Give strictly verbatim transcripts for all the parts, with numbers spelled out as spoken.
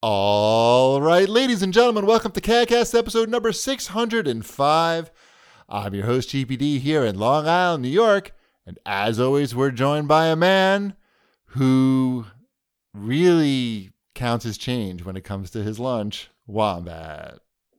All right, ladies and gentlemen, welcome to CADcast episode number six hundred five. I'm your host, G P D, here in Long Island, New York. And as always, we're joined by a man who really counts his change when it comes to his lunch, Wombat.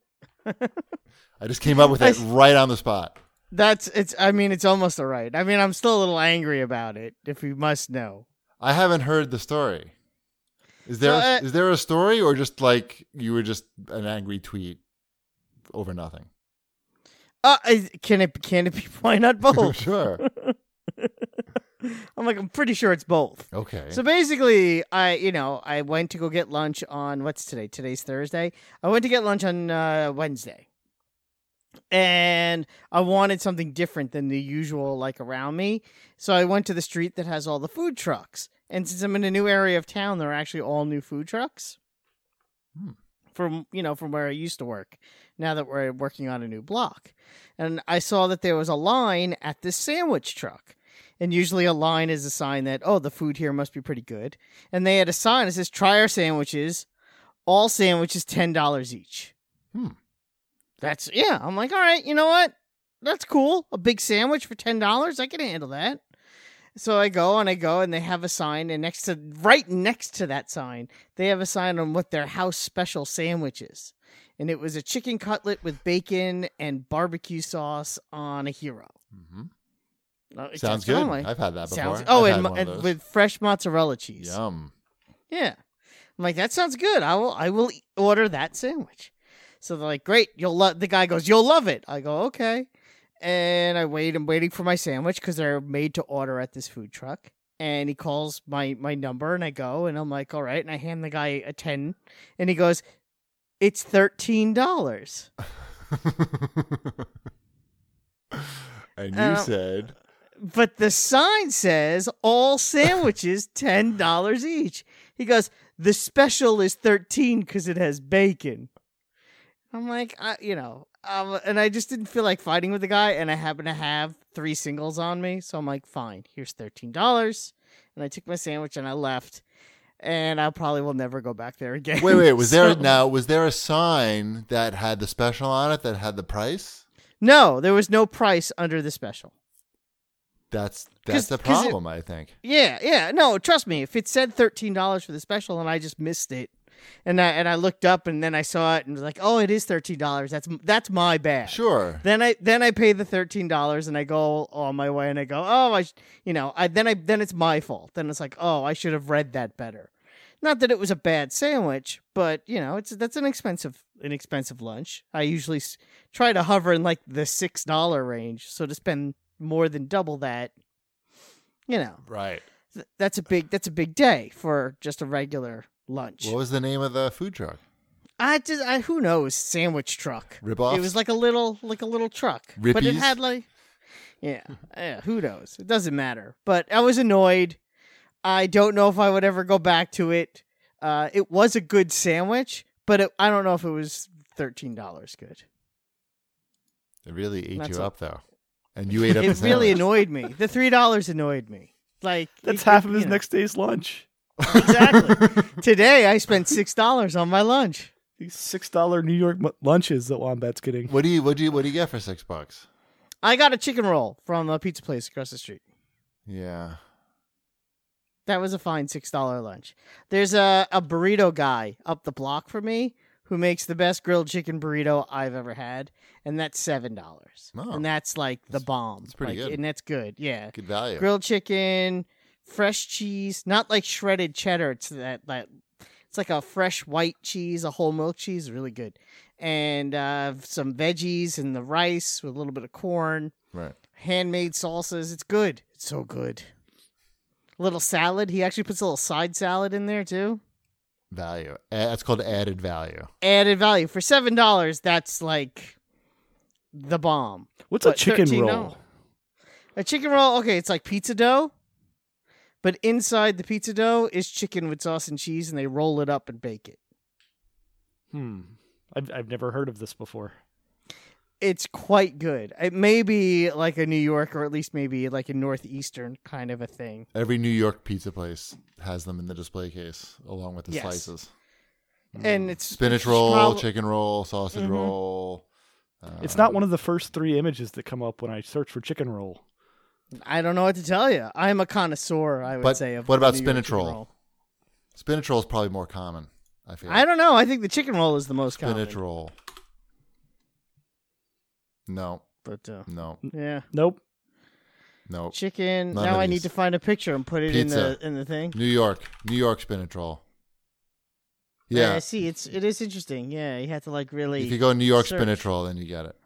I just came up with it right on the spot. That's, it's, I mean, it's almost all right. I mean, I'm still a little angry about it, if you must know. I haven't heard the story. Is there, So, uh, is there a story, or just like you were just an angry tweet over nothing? Uh, I- can it, can it be, why not both? Sure. I'm like, I'm pretty sure it's both. Okay. So basically, I, you know, I went to go get lunch on, what's today? Today's Thursday. I went to get lunch on uh, Wednesday. And I wanted something different than the usual, like, around me. So I went to the street that has all the food trucks. And since I'm in a new area of town, there are actually all new food trucks. Hmm. From, you know, from where I used to work. Now that we're working on a new block. And I saw that there was a line at this sandwich truck. And usually a line is a sign that, oh, the food here must be pretty good. And they had a sign that says, try our sandwiches. All sandwiches ten dollars each. Hmm. That's, yeah. I'm like, all right, you know what? That's cool. A big sandwich for ten dollars. I can handle that. So I go and I go and they have a sign, and next to, right next to that sign, they have a sign on what their house special sandwich is. And it was a chicken cutlet with bacon and barbecue sauce on a hero. Mm-hmm. Uh, Sounds that's good. what I'm like. I've had that before. Sounds, oh, I've and, had one of and those. with fresh mozzarella cheese. Yum. Yeah. I'm like, that sounds good. I will I will e- order that sandwich. So they're like, great, you'll love the guy goes, you'll love it. I go, okay. And I wait, I'm waiting for my sandwich because they're made to order at this food truck. And he calls my, my number and I go and I'm like, all right. And I hand the guy a ten and he goes, it's thirteen dollars. And you Uh, said, But the sign says all sandwiches ten dollars each. He goes, the special is thirteen because it has bacon. I'm like, I, you know, um, and I just didn't feel like fighting with the guy, and I happen to have three singles on me, so I'm like, fine, here's thirteen dollars. And I took my sandwich and I left, and I probably will never go back there again. wait, wait, was there So- now, was there a sign that had the special on it that had the price? No, there was no price under the special. That's, 'Cause- that's the 'cause it- problem, I think. Yeah, yeah. No, trust me. If it said thirteen dollars for the special and I just missed it, and I and I looked up and then I saw it and was like, oh, it is thirteen dollars. That's that's my bad. Sure. Then I then I pay the thirteen dollars and I go on my way and I go, oh, I, sh-, you know, I then I then it's my fault. Then it's like, oh, I should have read that better. Not that it was a bad sandwich, but you know, it's that's an expensive an expensive lunch. I usually s- try to hover in like the six dollar range, so to spend more than double that, you know, Right. th- that's a big that's a big day for just a regular lunch. What was the name of the food truck? I just I who knows sandwich truck. Rip-Offs? It was like a little like a little truck, but it Rippies? had like yeah, yeah, who knows? It doesn't matter. But I was annoyed. I don't know if I would ever go back to it. Uh, it was a good sandwich, but it, I don't know if it was thirteen dollars good. It really ate That's you a- up, though. And you ate up It the really sandwich. annoyed me. The three dollars annoyed me. Like That's it- half it- of his you know. next day's lunch. Exactly. Today I spent six dollars on my lunch. These six dollar New York mu- lunches that Wombat's getting. What do you what do you what do you get for six bucks? I got a chicken roll from a pizza place across the street. Yeah. That was a fine six dollar lunch. There's a, a burrito guy up the block from me who makes the best grilled chicken burrito I've ever had, and that's seven dollars. Oh. And that's like the That's- bomb. that's pretty Like, good. And that's good, yeah. Good value. Grilled chicken, fresh cheese, not like shredded cheddar. It's that, that it's like a fresh white cheese, a whole milk cheese, really good. And uh, some veggies and the rice with a little bit of corn, Right. handmade salsas. It's good. It's so good. A little salad. He actually puts a little side salad in there too. Value. A- That's called added value. Added value for seven dollars. That's like the bomb. What's a But chicken thirteen dollars. roll? A chicken roll. Okay, it's like pizza dough, but inside the pizza dough is chicken with sauce and cheese, and they roll it up and bake it. Hmm. I've I've never heard of this before. It's quite good. It may be like a New York, or at least maybe like a Northeastern kind of a thing. Every New York pizza place has them in the display case along with the Yes. slices. and it's Spinach it's roll, prob- chicken roll, sausage Mhm. roll. It's um, not one of the first three images that come up when I search for chicken roll. I don't know what to tell you. I'm a connoisseur, I would But say. Of what the about New York spinach chicken roll? Spinach roll is probably more common. I feel. I don't know. I think the chicken roll is the most Spinach common. roll. No, But uh, no, yeah, Nope. no. chicken. None now of I need these. to find a picture and put it Pizza. in the in the thing. New York, New York spinach roll. Yeah, Yeah, see, it's it is interesting. Yeah, you have to like really. if you go New York search. spinach roll, then you get it.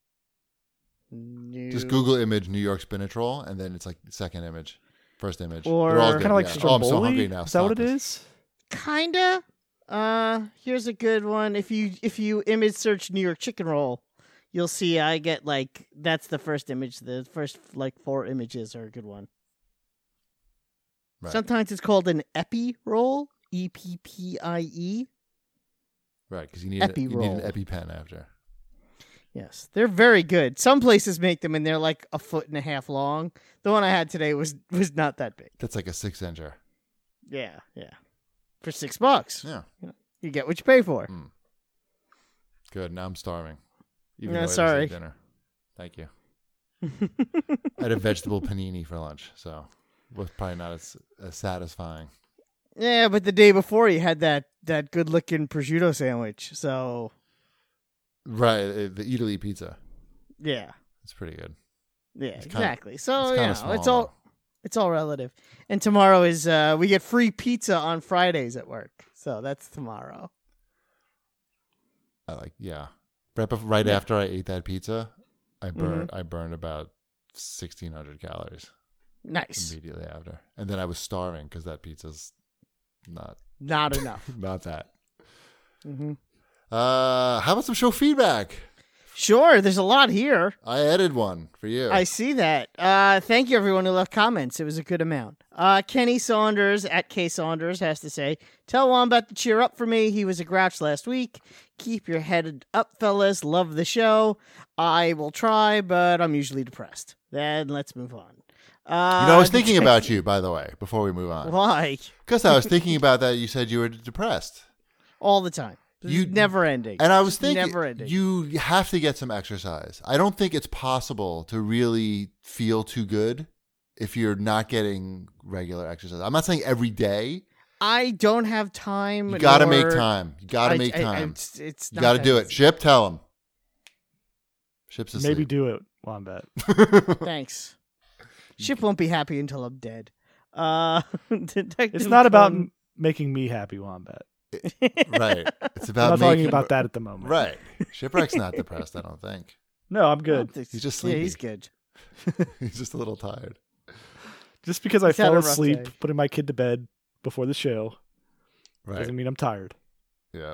New- Just Google image New York spinach roll, and then it's like the second image, first image. Or- They're all Kinda good, Kind of like yeah. Stromboli. Oh, I'm so hungry now. Is that what Stop it this. is? Kinda. Uh, here's a good one. If you if you image search New York chicken roll, you'll see I get like that's the first image. The first like four images are a good one. Right. Sometimes it's called an epi roll. E P P I E. Right, because you need a, you need an Epi-roll. EpiPen after. Yes, they're very good. Some places make them and they're like a foot and a half long. The one I had today was was not that big. That's like a six incher. Yeah, yeah. For six bucks, Yeah, you get what you pay for. Mm. Good. Now I'm starving. Even Yeah, though I just sorry. ate dinner. Thank you. I had a vegetable panini for lunch, so it was probably not as, as satisfying. Yeah, but the day before you had that that good looking prosciutto sandwich. So Right, uh, the Italy pizza. yeah, It's pretty good. yeah, It's kinda- exactly. So it's you kinda know, small, it's all though. it's all relative. And tomorrow is uh we get free pizza on Fridays at work. So that's tomorrow. I like, yeah. Right, bef- right Yeah. after I ate that pizza, I burned. I burned about sixteen hundred calories Nice. immediately after, and then I was starving because that pizza's not Not enough. not that. hmm Uh, how about some show feedback? Sure, there's a lot here. I added one for you. I see that. Uh, thank you, everyone who left comments. It was a good amount. Uh, Kenny Saunders at K Saunders has to say, "Tell Wombat to cheer up for me. He was a grouch last week. Keep your head up, fellas. Love the show. I will try, but I'm usually depressed." Then let's move on. Uh, you know, I was thinking about you, by the way, before we move on, Why? because I was thinking about that. You said you were depressed, All the time. You- never ending. and I was Just thinking never ending. you have to get some exercise. I don't think it's possible to really feel too good if you're not getting regular exercise. I'm not saying every day. I don't have time. You got to make nor- time. You got to I- make I- I- time. it's, it's You not got to that do it. easy. Ship, tell him. Ship's asleep. Maybe do it, Wombat. Thanks. Ship won't be happy until I'm dead. Uh, Detective It's not about Conan- m- making me happy, Wombat. Right. It's I'm about not talking making about that at the moment. Right. Shipwreck's not depressed, I don't think. No, I'm good. He's just Yeah, sleepy. he's good. He's just a little tired. Just because I He's had fell a rough asleep day. putting my kid to bed before the show Right. doesn't mean I'm tired. Yeah.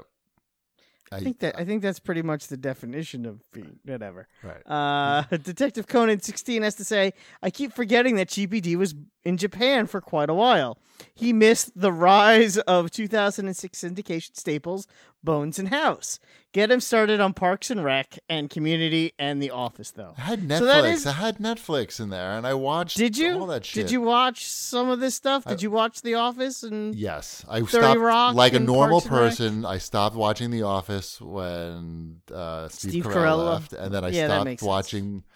I think that I think that's pretty much the definition of being whatever. Right. Uh, Detective Conan sixteen has to say, "I keep forgetting that G P D was in Japan for quite a while. He missed the rise of two thousand six syndication staples Bones and House. Get him started on Parks and Rec and Community and The Office, though." I had Netflix. So that is- I had Netflix in there, and I watched Did you? all that shit. Did you watch some of this stuff? I- Did you watch The Office? And Yes, I thirty stopped. Rock Like a and normal Parks and Rec? person, I stopped watching The Office when uh, Steve, Steve Carell, Carell left, and then I Yeah, that stopped makes sense. watching.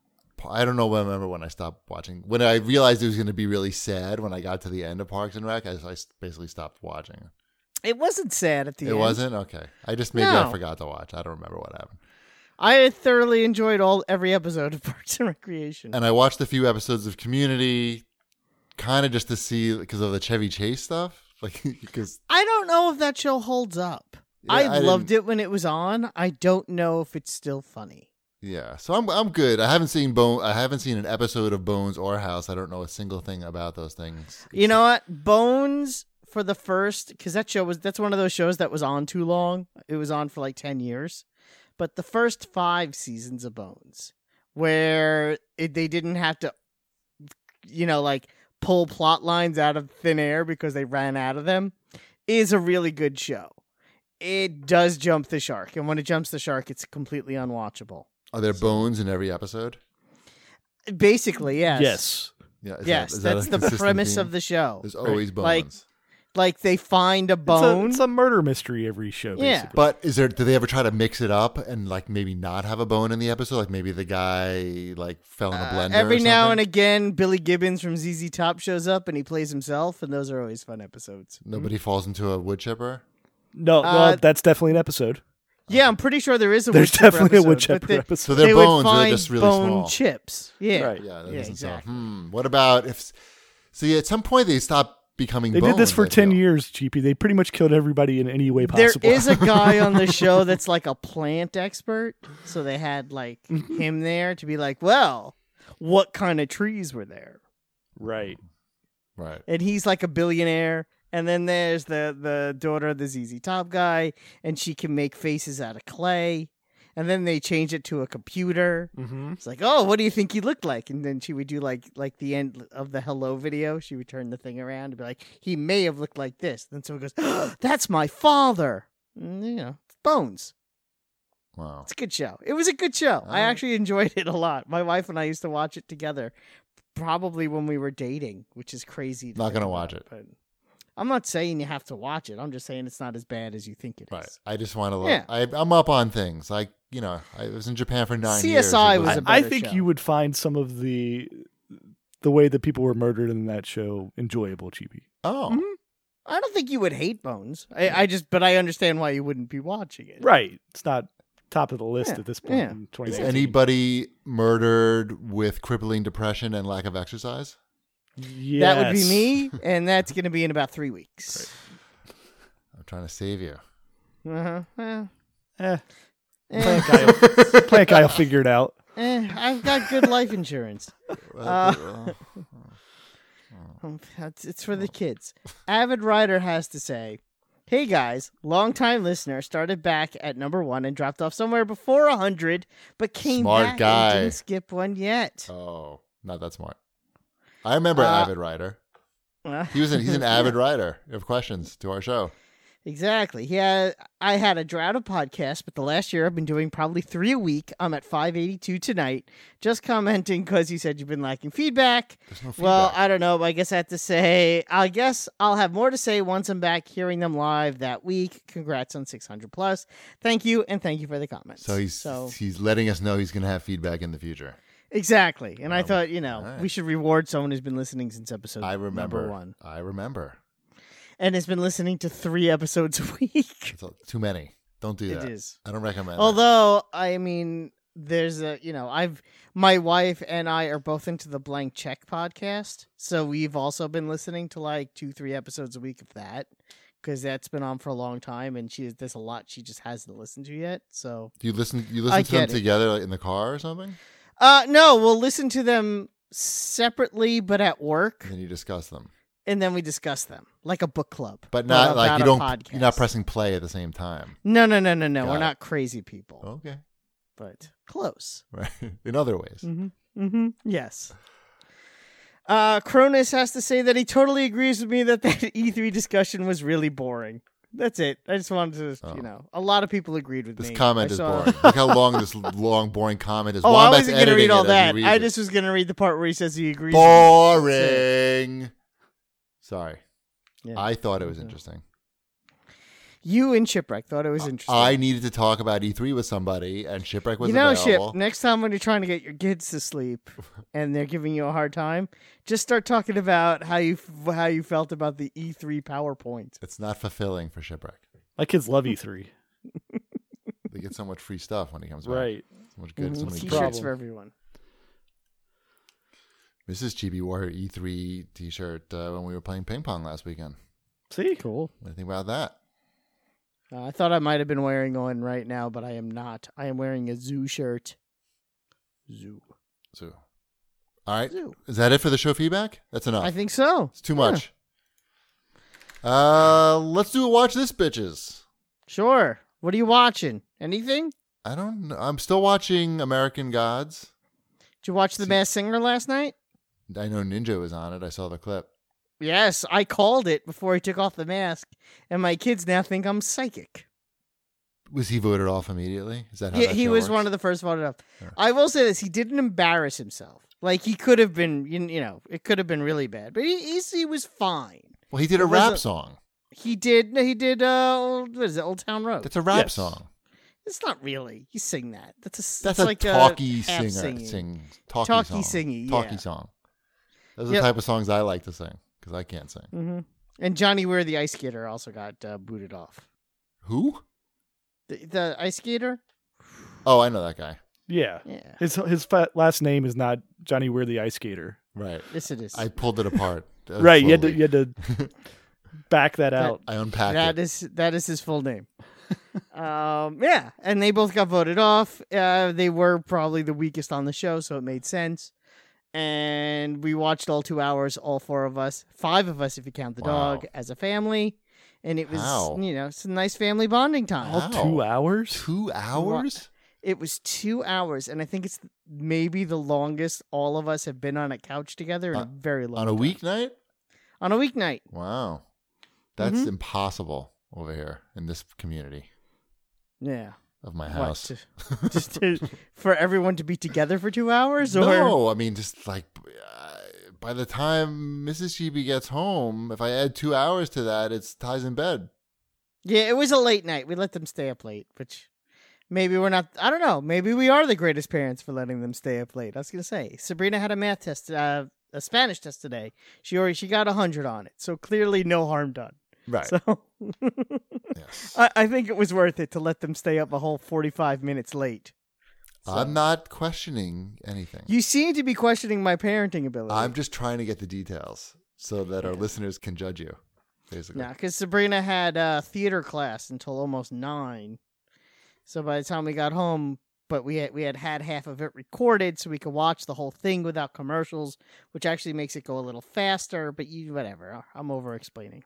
I don't know. when- Remember when I stopped watching? When I realized it was going to be really sad when I got to the end of Parks and Rec, I, I basically stopped watching. it wasn't sad at the It end. wasn't okay. I just maybe I No. forgot to watch. I don't remember what happened. I thoroughly enjoyed all every episode of Parks and Recreation. And I watched a few episodes of Community, kind of just to see because of the Chevy Chase stuff, like because I don't know if that show holds up. Yeah, I, I loved didn't- it when it was on. I don't know if it's still funny. yeah. So I'm I'm good. I haven't seen Bone. I haven't seen an episode of Bones or House. I don't know a single thing about those things. You know what? Bones for the first, because that show was that's one of those shows that was on too long. It was on for like ten years, but the first five seasons of Bones, where it, they didn't have to, you know, like pull plot lines out of thin air because they ran out of them, is a really good show. It does jump the shark, and when it jumps the shark, it's completely unwatchable. Are there bones in every episode? Basically, yes. Yes. Yeah. Is Yes, that, is that that's a the consistent premise theme? of the show. There's always bones. Like, Like they find a It's a, bone. it's a murder mystery every show, Yeah. basically. But is there? Do they ever try to mix it up and like maybe not have a bone in the episode? Like maybe the guy like fell in a Uh, blender. every or now and something? again, Billy Gibbons from Z Z Top shows up and he plays himself, and those are always fun episodes. Nobody falls into a wood chipper. no, Uh, well, that's definitely an episode. Yeah, I'm pretty sure there is a There's wood chipper definitely a wood episode, but chipper they, episode. So they're they bones. would They're find just really bone small. chips. Yeah, Right. Yeah, that Yeah, doesn't sound. exactly. Hmm. What about if? See, at some point they stop becoming. They bones, did this for I ten feel. years, G P. They pretty much killed everybody in any way There possible. is a guy on the show that's like a plant expert, so they had like him there to be like, well, what kind of trees were there? right. Right. And he's like a billionaire. And then there's the the daughter of the Z Z Top guy, and she can make faces out of clay. And then they change it to a computer. Mm-hmm. It's like, oh, what do you think he looked like? And then she would do like like the end of the hello video. She would turn the thing around and be like, he may have looked like this. Then someone goes, oh, that's my father. And, you know, Bones. Wow. It's a good show. It was a good show. I Oh. actually enjoyed it a lot. My wife and I used to watch it together, probably when we were dating, which is crazy. To Not think gonna about, watch it. But I'm not saying you have to watch it. I'm just saying it's not as bad as you think it is. Right. I just want to look. Yeah. I, I'm up on things. Like you know, I was in Japan for nine C years. S I It was I, a I better think show. you would find some of the the way that people were murdered in that show enjoyable, G P. Oh. Mhm. I don't think you would hate Bones. I, I just, but I understand why you wouldn't be watching it. Right. It's not top of the list Yeah, at this point yeah. in Is twenty nineteen. anybody murdered with crippling depression and lack of exercise? Yes. That would be me, and that's going to be in about three weeks. I'm trying to save you. Uh-huh. Well, Eh, eh, plant, guy will, plant guy will figure it out. eh, I've got good life insurance. Uh, Um, It's it's for the kids. Avid Writer has to say, hey guys, long-time listener, started back at number one and dropped off somewhere before one hundred, but came Smart back guy. and didn't skip one yet. oh, not that smart. I remember Uh, Avid Writer. Uh, He was an, he's an avid writer of questions to our show. Exactly. He had, I had a drought of podcasts, but the last year I've been doing probably three a week. I'm at five eighty-two tonight. Just commenting because you said you've been lacking feedback. There's no feedback. Well, I don't know. But I guess I have to say, I guess I'll have more to say once I'm back hearing them live that week. Congrats on six hundred plus. Thank you, and thank you for the comments. so he's so he's letting us know he's going to have feedback in the future. exactly. And I Um, thought, you know, all right. we should reward someone who's been listening since episode I remember. number one, I remember. and has been listening to three episodes a week. It's a- too many. Don't do It that. is. I don't recommend. that. Although, I mean, there's a, you know, I've, my wife and I are both into the Blank Check podcast. So we've also been listening to like two, three episodes a week of that because that's been on for a long time. And she, there's a lot she just hasn't listened to yet. So, Do you listen? You I listen to them get it. together like, in the car or something, uh, no, we'll listen to them separately, but at work. and then you discuss them. And then we discuss them like a book club. But not like about you a don't. podcast. You're not pressing play at the same time. No, no, no, no, no. Got We're it. not crazy people, Okay. but close. Right. In other ways. Mm-hmm. Mm-hmm. Yes. Uh, Cronus has to say that he totally agrees with me that that E three discussion was really boring. That's it. I just wanted to, Oh. you know, a lot of people agreed with This me. comment I is saw- boring. Look how long this long, boring comment is. Oh, I Wombat's wasn't going to read editing all it as he that. reads I it. just was going to read the part where he says he agrees. with boring. Sorry, me. Yeah. I thought it was Yeah. interesting. You and Shipwreck thought it was interesting. I needed to talk about E three with somebody, and Shipwreck was you know, available. Ship, next time when you're trying to get your kids to sleep and they're giving you a hard time, just start talking about how you how you felt about the E three PowerPoint. It's not fulfilling for Shipwreck. My kids love E three. They get so much free stuff when he comes back. Right. So much good. So Mhm. many T-shirts problem. for everyone. Missus Chibi wore her E three T-shirt uh, when we were playing ping pong last weekend. See? Cool. What do you think about that? Uh, I thought I might have been wearing one right now, but I am not. I am wearing a zoo shirt. Zoo. So, all right, Zoo. is that it for the show feedback? That's enough. I think so. It's too much. Uh, let's do a watch this, bitches. Sure. What are you watching? Anything? I don't know. I'm still watching American Gods. Did you watch The Masked Singer last night? I know Ninja was on it. I saw the clip. Yes, I called it before he took off the mask, and my kids now think I'm psychic. Was he voted off immediately? Is that how He, that he show was works? one of the first voted off. Yeah. I will say this: he didn't embarrass himself. Like he could have been, you you know, it could have been really bad, but he he's, he was fine. Well, he did a It rap wasn't- song. He did. He did. Uh, old, what is it? Old Town Road. That's a rap Yes. song. It's not really. You sing that. That's a. That's it's a like talky a half singer. singing. Sing talky, Talky song. singy, Talky yeah. song. Those are Yep. the type of songs I like to sing because I can't sing. Mm-hmm. And Johnny Weir, the ice skater, also got uh, booted off. Who? The, the ice skater. Oh, I know that guy. Yeah. Yeah. His his fa- last name is not Johnny Weir the Ice Skater. Right. Yes, it is. I pulled it apart. uh, Right. You had to slowly. you had to back that out. I unpacked That it. is that is his full name. um, yeah, and they both got voted off. Uh, they were probably the weakest on the show, so it made sense. And we watched all two hours, all four of us, five of us if you count the Wow. dog, as a family. And it was, How? you know, it's a nice family bonding time. All Wow. two hours. Two hours? It was two hours, and I think it's maybe the longest all of us have been on a couch together in Uh, a very long On a time. weeknight? On a weeknight. Wow. That's Mhm. impossible over here in this community Yeah. of my What, house. to- just to, for everyone to be together for two hours? Or No, I mean, just like uh, by the time Missus Chibi gets home, if I add two hours to that, it's Ty's in bed. Yeah, it was a late night. We let them stay up late, which maybe we're not. I don't know. Maybe we are the greatest parents for letting them stay up late. I was gonna say Sabrina had a math test, uh, a Spanish test today. She already she got a hundred on it, so clearly no harm done. Right. So Yes. I, I think it was worth it to let them stay up a whole forty-five minutes late. So- I'm not questioning anything. You seem to be questioning my parenting ability. I'm just trying to get the details so that our listeners can judge you, basically. Yeah, because Sabrina had uh, theater class until almost nine. So by the time we got home, but we had we had had half of it recorded, so we could watch the whole thing without commercials, which actually makes it go a little faster. But you, whatever, I'm over explaining.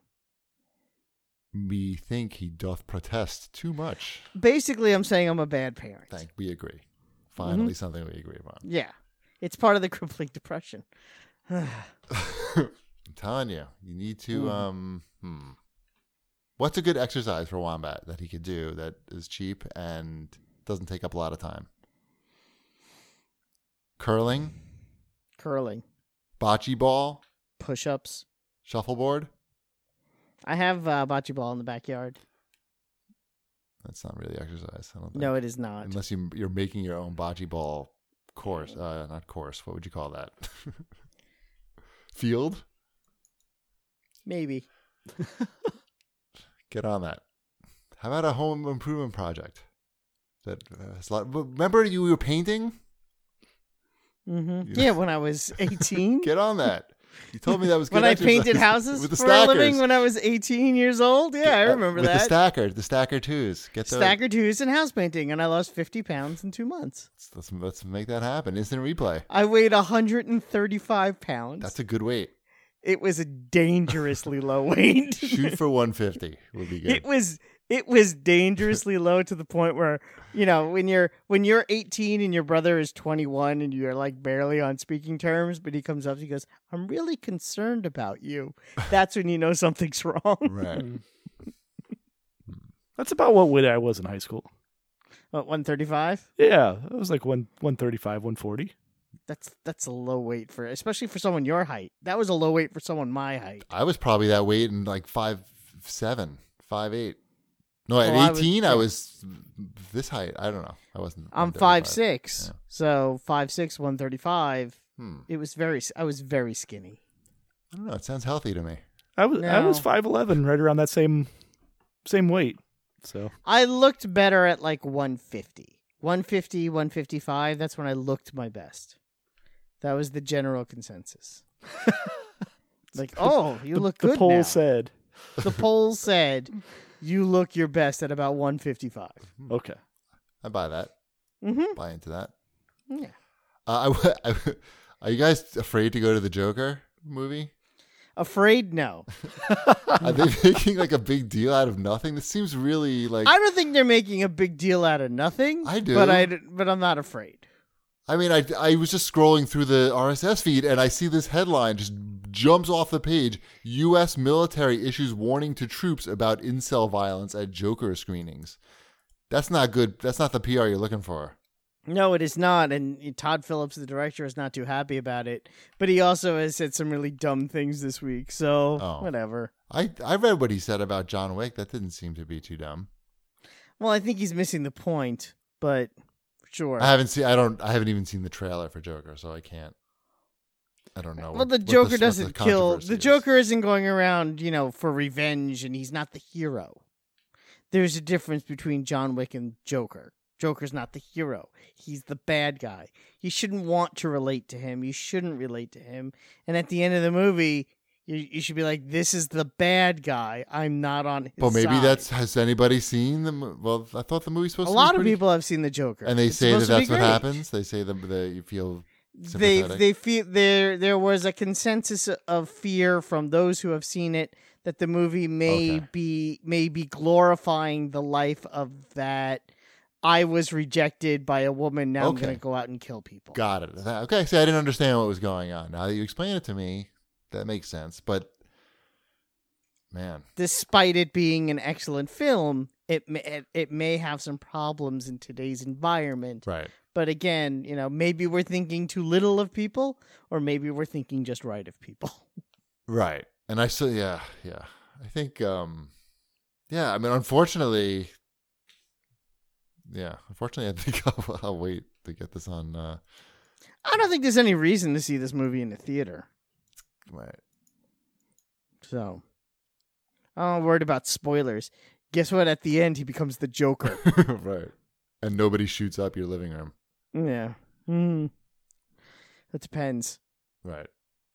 We think he doth protest too much. Basically, I'm saying I'm a bad parent. Thank. We agree. Finally, Mm-hmm. something we agree upon. Yeah, it's part of the crippling depression. I'm telling you, you need to. Mm. Um, hmm. What's a good exercise for Wombat that he could do that is cheap and doesn't take up a lot of time? Curling, Curling, bocce ball, push-ups. shuffleboard. I have uh, bocce ball in the backyard. That's not really exercise. I don't think. No, it is not. Unless you, you're making your own bocce ball course. Uh, not course. What would you call that? Field? Maybe. Get on that. How about a home improvement project? That uh, has a lot, remember you were painting? hmm You- Yeah, when I was eighteen. Get on that. You told me that was good when I exercise. painted houses with the for a living stackers. when I was eighteen years old. Yeah, I Uh, remember with that. the stacker, the stacker twos. Get those. Stacker twos and house painting, and I lost fifty pounds in two months. Let's, let's let's make that happen. Instant replay. I weighed one hundred thirty-five pounds. That's a good weight. It was a dangerously low weight. Shoot for one fifty would be good. It was it was dangerously low to the point where, you know, when you're when you're eighteen and your brother is twenty-one and you're like barely on speaking terms, but he comes up, he goes, "I'm really concerned about you." That's when you know something's wrong. Right. That's about what weight I was in high school. What, one thirty-five? Yeah, it was like one one thirty five, one forty. That's that's a low weight for, especially for someone your height. That was a low weight for someone my height. I was probably that weight in like five seven, five eight. No, at Oh, I was- eighteen, I yeah. was this height. I don't know. I wasn't. I'm one five thirty-five. six, Yeah. so five six, one thirty five. Hmm. It was very. I was very skinny. I don't know. It sounds healthy to me. I was I was No. five eleven, right around that same same weight. So I looked better at like one fifty, one fifty, one fifty-five. That's when I looked my best. That was the general consensus. Like, oh, you the, look the good poll now. said, The poll said you look your best at about one fifty-five. okay. I buy that. Mm-hmm. Buy into that. Yeah. Uh, I, I, are you guys afraid to go to the Joker movie? Afraid? No. Are they making like a big deal out of nothing? This seems really like. I don't think they're making a big deal out of nothing. I do. But I but I'm not afraid. I mean, I, I was just scrolling through the R S S feed and I see this headline just jumps off the page. U S military issues warning to troops about incel violence at Joker screenings. That's not good. That's not the P R you're looking for. No, it is not. And Todd Phillips, the director, is not too happy about it. But he also has said some really dumb things this week. So, Oh. whatever. I I read what he said about John Wick. That didn't seem to be too dumb. Well, I think he's missing the point, but sure. I haven't seen. I don't. I haven't even seen the trailer for Joker, so I can't. I don't know. Well, what- the what Joker what doesn't kill. controversy The is. Joker isn't going around, you know, for revenge, and he's not the hero. There's a difference between John Wick and Joker. Joker's not the hero. He's the bad guy. You shouldn't want to relate to him. You shouldn't relate to him. And at the end of the movie, you, you should be like, this is the bad guy. I'm not on his Well, maybe side. that's. Has anybody seen the? mo- Well, I thought the movie's supposed A to. lot be of pretty, people have seen the Joker. and they It's say that supposed to be that's what great. happens. They say that that you feel. They sympathetic. they feel there there was a consensus of fear from those who have seen it that the movie may Okay. be may be glorifying the life of that I was rejected by a woman, now I'm Okay. going to go out and kill people. Got it. Okay, see, I didn't understand what was going on. Now that you explain it to me, that makes sense. But man, Despite it being an excellent film, it may, it, it may have some problems in today's environment. right? But again, you know, maybe we're thinking too little of people, or maybe we're thinking just right of people. Right. And I still, yeah, yeah. I think, um, yeah, I mean, unfortunately, yeah, unfortunately, I think I'll, I'll wait to get this on, uh, I don't think there's any reason to see this movie in the theater. right. So, I'm not worried about spoilers. Guess what? At the end, he becomes the Joker. right. And nobody shoots up your living room. Yeah. Mm. It depends. Right.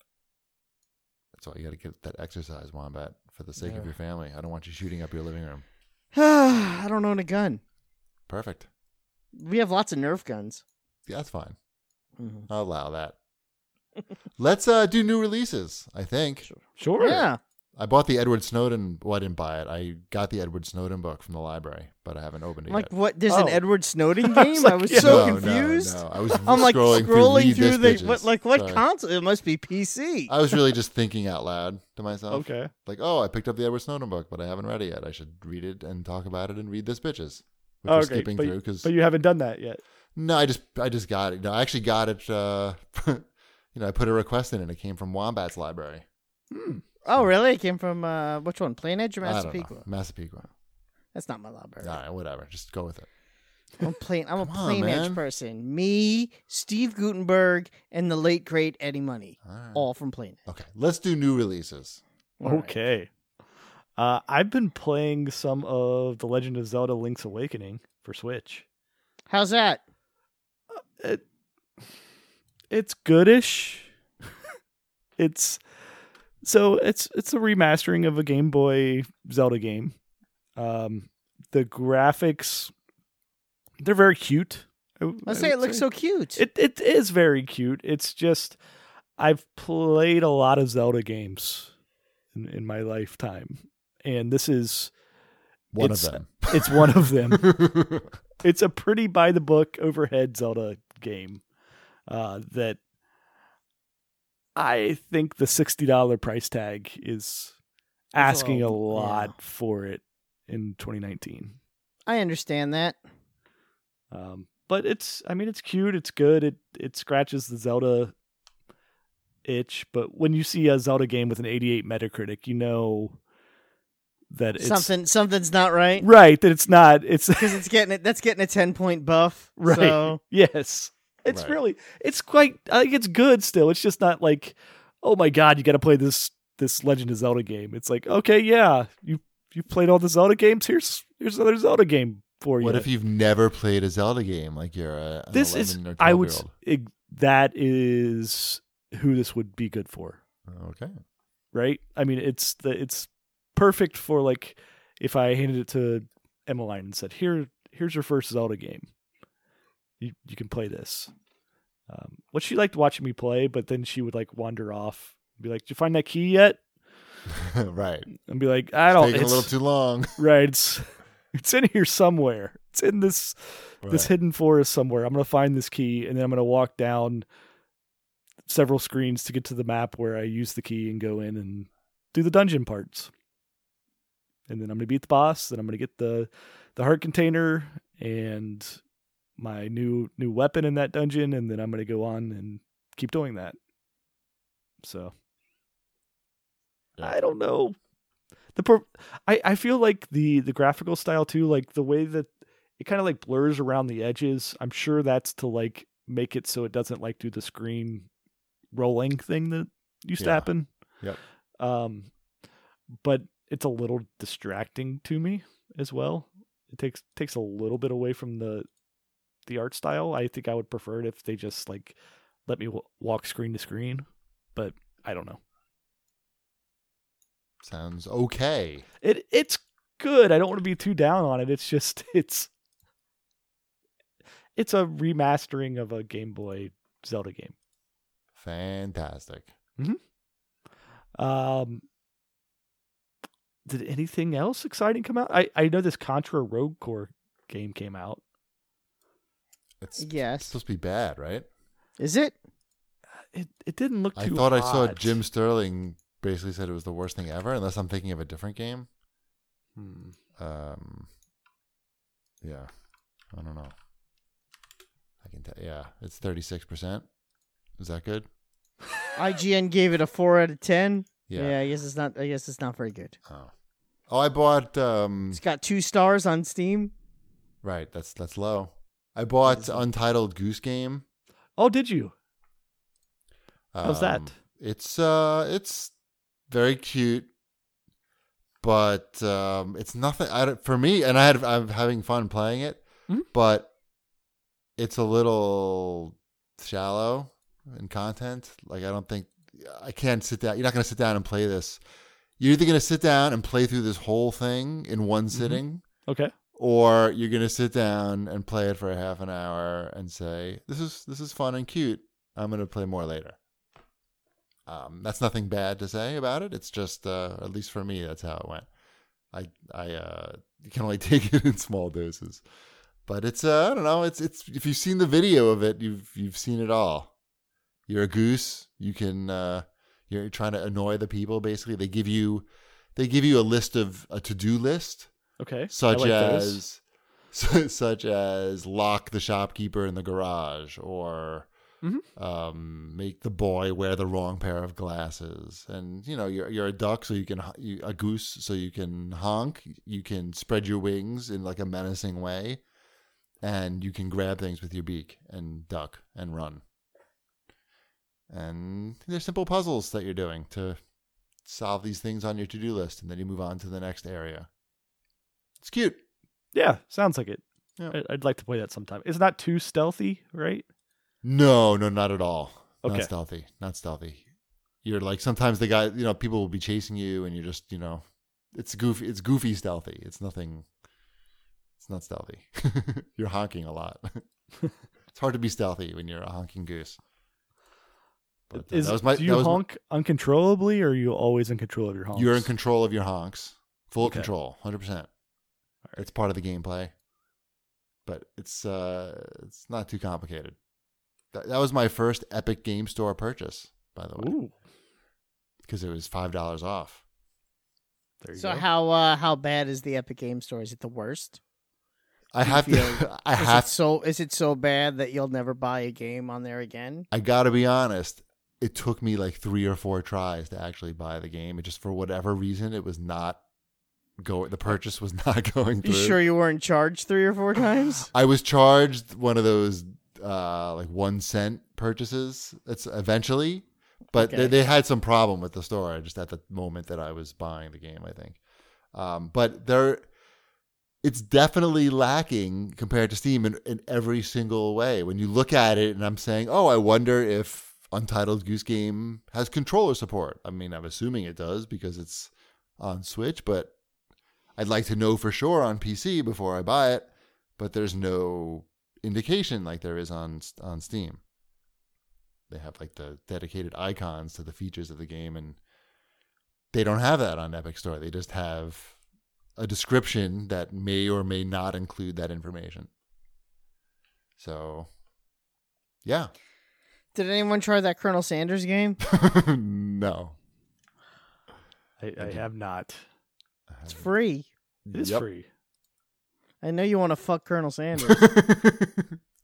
That's why you got to get that exercise, Wombat, for the sake Yeah. of your family. I don't want you shooting up your living room. I don't own a gun. Perfect. We have lots of Nerf guns. Yeah, that's fine. Mm-hmm. I'll allow that. Let's uh, do new releases, I think. Sure. Yeah. I bought the Edward Snowden. Well, I didn't buy it. I got the Edward Snowden book from the library, but I haven't opened it Like yet. what? There's an Oh. Edward Snowden I game? was I like, was yeah. so No, confused. No, no. I was I'm like scrolling, scrolling through, through, Read This the what, Bitches. like what Sorry. console? It must be P C. I was really just thinking out loud to myself. Okay. Like, oh, I picked up the Edward Snowden book, but I haven't read it yet. I should read it and talk about it and read this bitches. Which we're Okay, skipping but, through because but you haven't done that yet. no, I just I just got it. No, I actually got it. Uh, you know, I put a request in and it came from Wombat's library. Hmm. Oh, really? It came from uh, which one? Plain Edge or I don't know. Massapequa? Massapequa. That's not my library. All right, whatever. Just go with it. I'm plain. I'm a Come on, plain Edge man. person. Me, Steve Gutenberg, and the late great Eddie Money, All right. all from Plain Edge. Okay, let's do new releases. All right. Okay. Uh, I've been playing some of The Legend of Zelda Link's Awakening for Switch. How's that? It, it's goodish. it's so it's it's a remastering of a Game Boy Zelda game. Um, the graphics, they're very cute. I, I I say would it looks so cute. It it is very cute. It's just I've played a lot of Zelda games in, in my lifetime, and this is One It's- of them. it's one of them. It's a pretty by the book overhead Zelda game uh, that I think the sixty dollars price tag is That's a asking a little- lot yeah. for it in twenty nineteen. I understand that. Um, but it's, I mean, it's cute. It's good. It it scratches the Zelda itch. But when you see a Zelda game with an eighty-eight Metacritic, you know that it's Something something's not right right. That it's not. It's because it's getting it. That's getting a ten point buff. right. So, Yes, it's Right. really. It's quite. I think it's good still. It's just not like, oh my god, you got to play this this Legend of Zelda game. It's like, okay, yeah, you you played all the Zelda games. Here's here's another Zelda game for you. What if you've never played a Zelda game? Like you're a an this is? eleven or I twelve would. year s- old. It, that is who this would be good for, Okay. right? I mean, it's the it's perfect for like if I handed it to Emmeline and said, "Here, here's your first Zelda game. You you can play this." Um, what she liked watching me play, but then she would like wander off, and be like, "Did you find that key yet?" right. And be like, "I don't." Taking a It's, little too long. right. It's it's in here somewhere. It's in this this Right. hidden forest somewhere. I'm gonna find this key, and then I'm gonna walk down several screens to get to the map where I use the key and go in and do the dungeon parts. And then I'm gonna beat the boss. Then I'm gonna get the the heart container and my new new weapon in that dungeon, and then I'm going to go on and keep doing that. So Yeah. I don't know. The per- I I feel like the the graphical style too, like the way that it kind of like blurs around the edges. I'm sure that's to like make it so it doesn't like do the screen rolling thing that used to Yeah. happen. Yep. Um, but it's a little distracting to me as well. It takes takes a little bit away from the the art style. I think I would prefer it if they just like let me w- walk screen to screen, but I don't know. Sounds okay. It it's good. I don't want to be too down on it. It's just it's it's a remastering of a Game Boy Zelda game. Fantastic. Um, did anything else exciting come out? I, I know this Contra Rogue Core game came out. It's Yes. supposed to be bad, right? Is it? It it didn't look I too thought I saw hot. Jim Sterling basically said it was the worst thing ever, unless I'm thinking of a different game. Hmm. Um, yeah, I don't know. I can tell. Yeah, it's thirty-six percent. Is that good? I G N gave it a four out of ten. Yeah. Yeah, I guess it's not. I guess it's not very good. Oh. Oh, I bought. Um, It's got two stars on Steam. right. That's that's low. I bought Untitled Goose Game. Oh, did you? How's that? Um, It's uh, it's very cute, but um, it's nothing. I don't, for me, and I had I'm having fun playing it, Mhm. but it's a little shallow in content. Like I don't think I can't sit down. You're not going to sit down and play this. You're either going to sit down and play through this whole thing in one sitting, Okay. or you're going to sit down and play it for a half an hour and say, "This is this is fun and cute. I'm going to play more later." Um, that's nothing bad to say about it. It's just, uh, at least for me, that's how it went. I, I, uh, you can only take it in small doses, but it's, uh, I don't know. It's, it's, if you've seen the video of it, you've, you've seen it all. You're a goose. You can, uh, you're trying to annoy the people. Basically, they give you, they give you a list of a to-do list, Okay. such I like as, those. such as lock the shopkeeper in the garage, or Mhm. um, make the boy wear the wrong pair of glasses. And you know, you're you're a duck, so you can you, a goose, so you can honk. You can spread your wings in like a menacing way, and you can grab things with your beak and duck and run. And they're simple puzzles that you're doing to solve these things on your to-do list, and then you move on to the next area. It's cute. Yeah, sounds like it. Yeah. I- I'd like to play that sometime. It's not too stealthy, right? No, no, not at all. Okay. Not stealthy. Not stealthy. You're like, sometimes the guy, you know, people will be chasing you, and you're just, you know, it's goofy. It's goofy stealthy. It's nothing. It's not stealthy. You're honking a lot. It's hard to be stealthy when you're a honking goose. But, uh, Is, that was my, do you that was my- honk uncontrollably, or are you always in control of your honks? You're in control of your honks. Full Okay. control, one hundred percent. It's part of the gameplay. But it's uh, it's not too complicated. That, that was my first Epic Game Store purchase, by the way, Ooh, because it was five dollars off. there you So go. how uh, how bad is the Epic Game Store? Is it the worst? I Do you have to. feel- I is have. it so is it so bad that you'll never buy a game on there again? I got to be honest. It took me like three or four tries to actually buy the game. It just, for whatever reason, it was not go. The purchase was not going through. You sure you weren't charged three or four times? I was charged one of those uh, like one cent purchases. It's eventually, but Okay. they, they had some problem with the store just at the moment that I was buying the game, I think. Um, but there, it's definitely lacking compared to Steam in, in every single way. When you look at it, and I'm saying, oh, I wonder if Untitled Goose Game has controller support. I mean, I'm assuming it does because it's on Switch, but I'd like to know for sure on P C before I buy it. But there's no indication like there is on on Steam. They have like the dedicated icons to the features of the game, and they don't have that on Epic Store. They just have a description that may or may not include that information. So, yeah. Did anyone try that Colonel Sanders game? No. I, I have not. It's free. It is Yep. free. I know you want to fuck Colonel Sanders.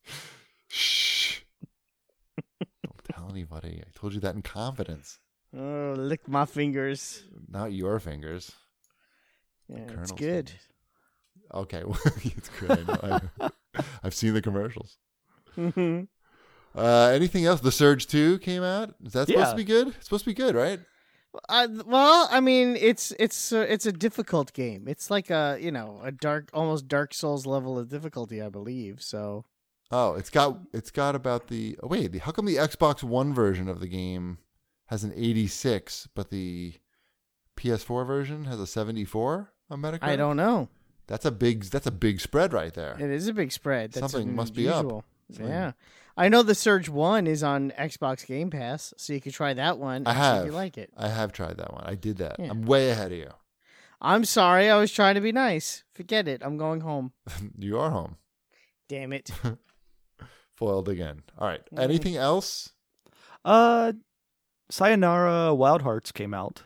buddy. I told you that in confidence. Oh, lick my fingers. Not your fingers. Yeah, it's Colonel's good. fingers. Okay, well, it's good. I know. I, I've seen the commercials. Mhm. Uh, anything else? The Surge two came out. Is that supposed Yeah. to be good? It's supposed to be good, right? Uh, well, I mean, it's it's uh, it's a difficult game. It's like a you know a dark, almost Dark Souls level of difficulty, I believe. So Oh, it's got it's got about the. Oh, wait, the, how come the Xbox One version of the game has an eighty-six, but the P S four version has a seventy-four on Metacritic? I don't know. That's a big. That's a big spread right there. It is a big spread. That's Something must be up. unusual. Something- Yeah, I know the Surge One is on Xbox Game Pass, so you could try that one. I and see if have. you like it. I have tried that one. I did that. Yeah. I'm way ahead of you. I'm sorry, I was trying to be nice. Forget it. I'm going home. You are home. Damn it. Foiled again. All right. Mhm. Anything else? Uh, Sayonara Wild Hearts came out.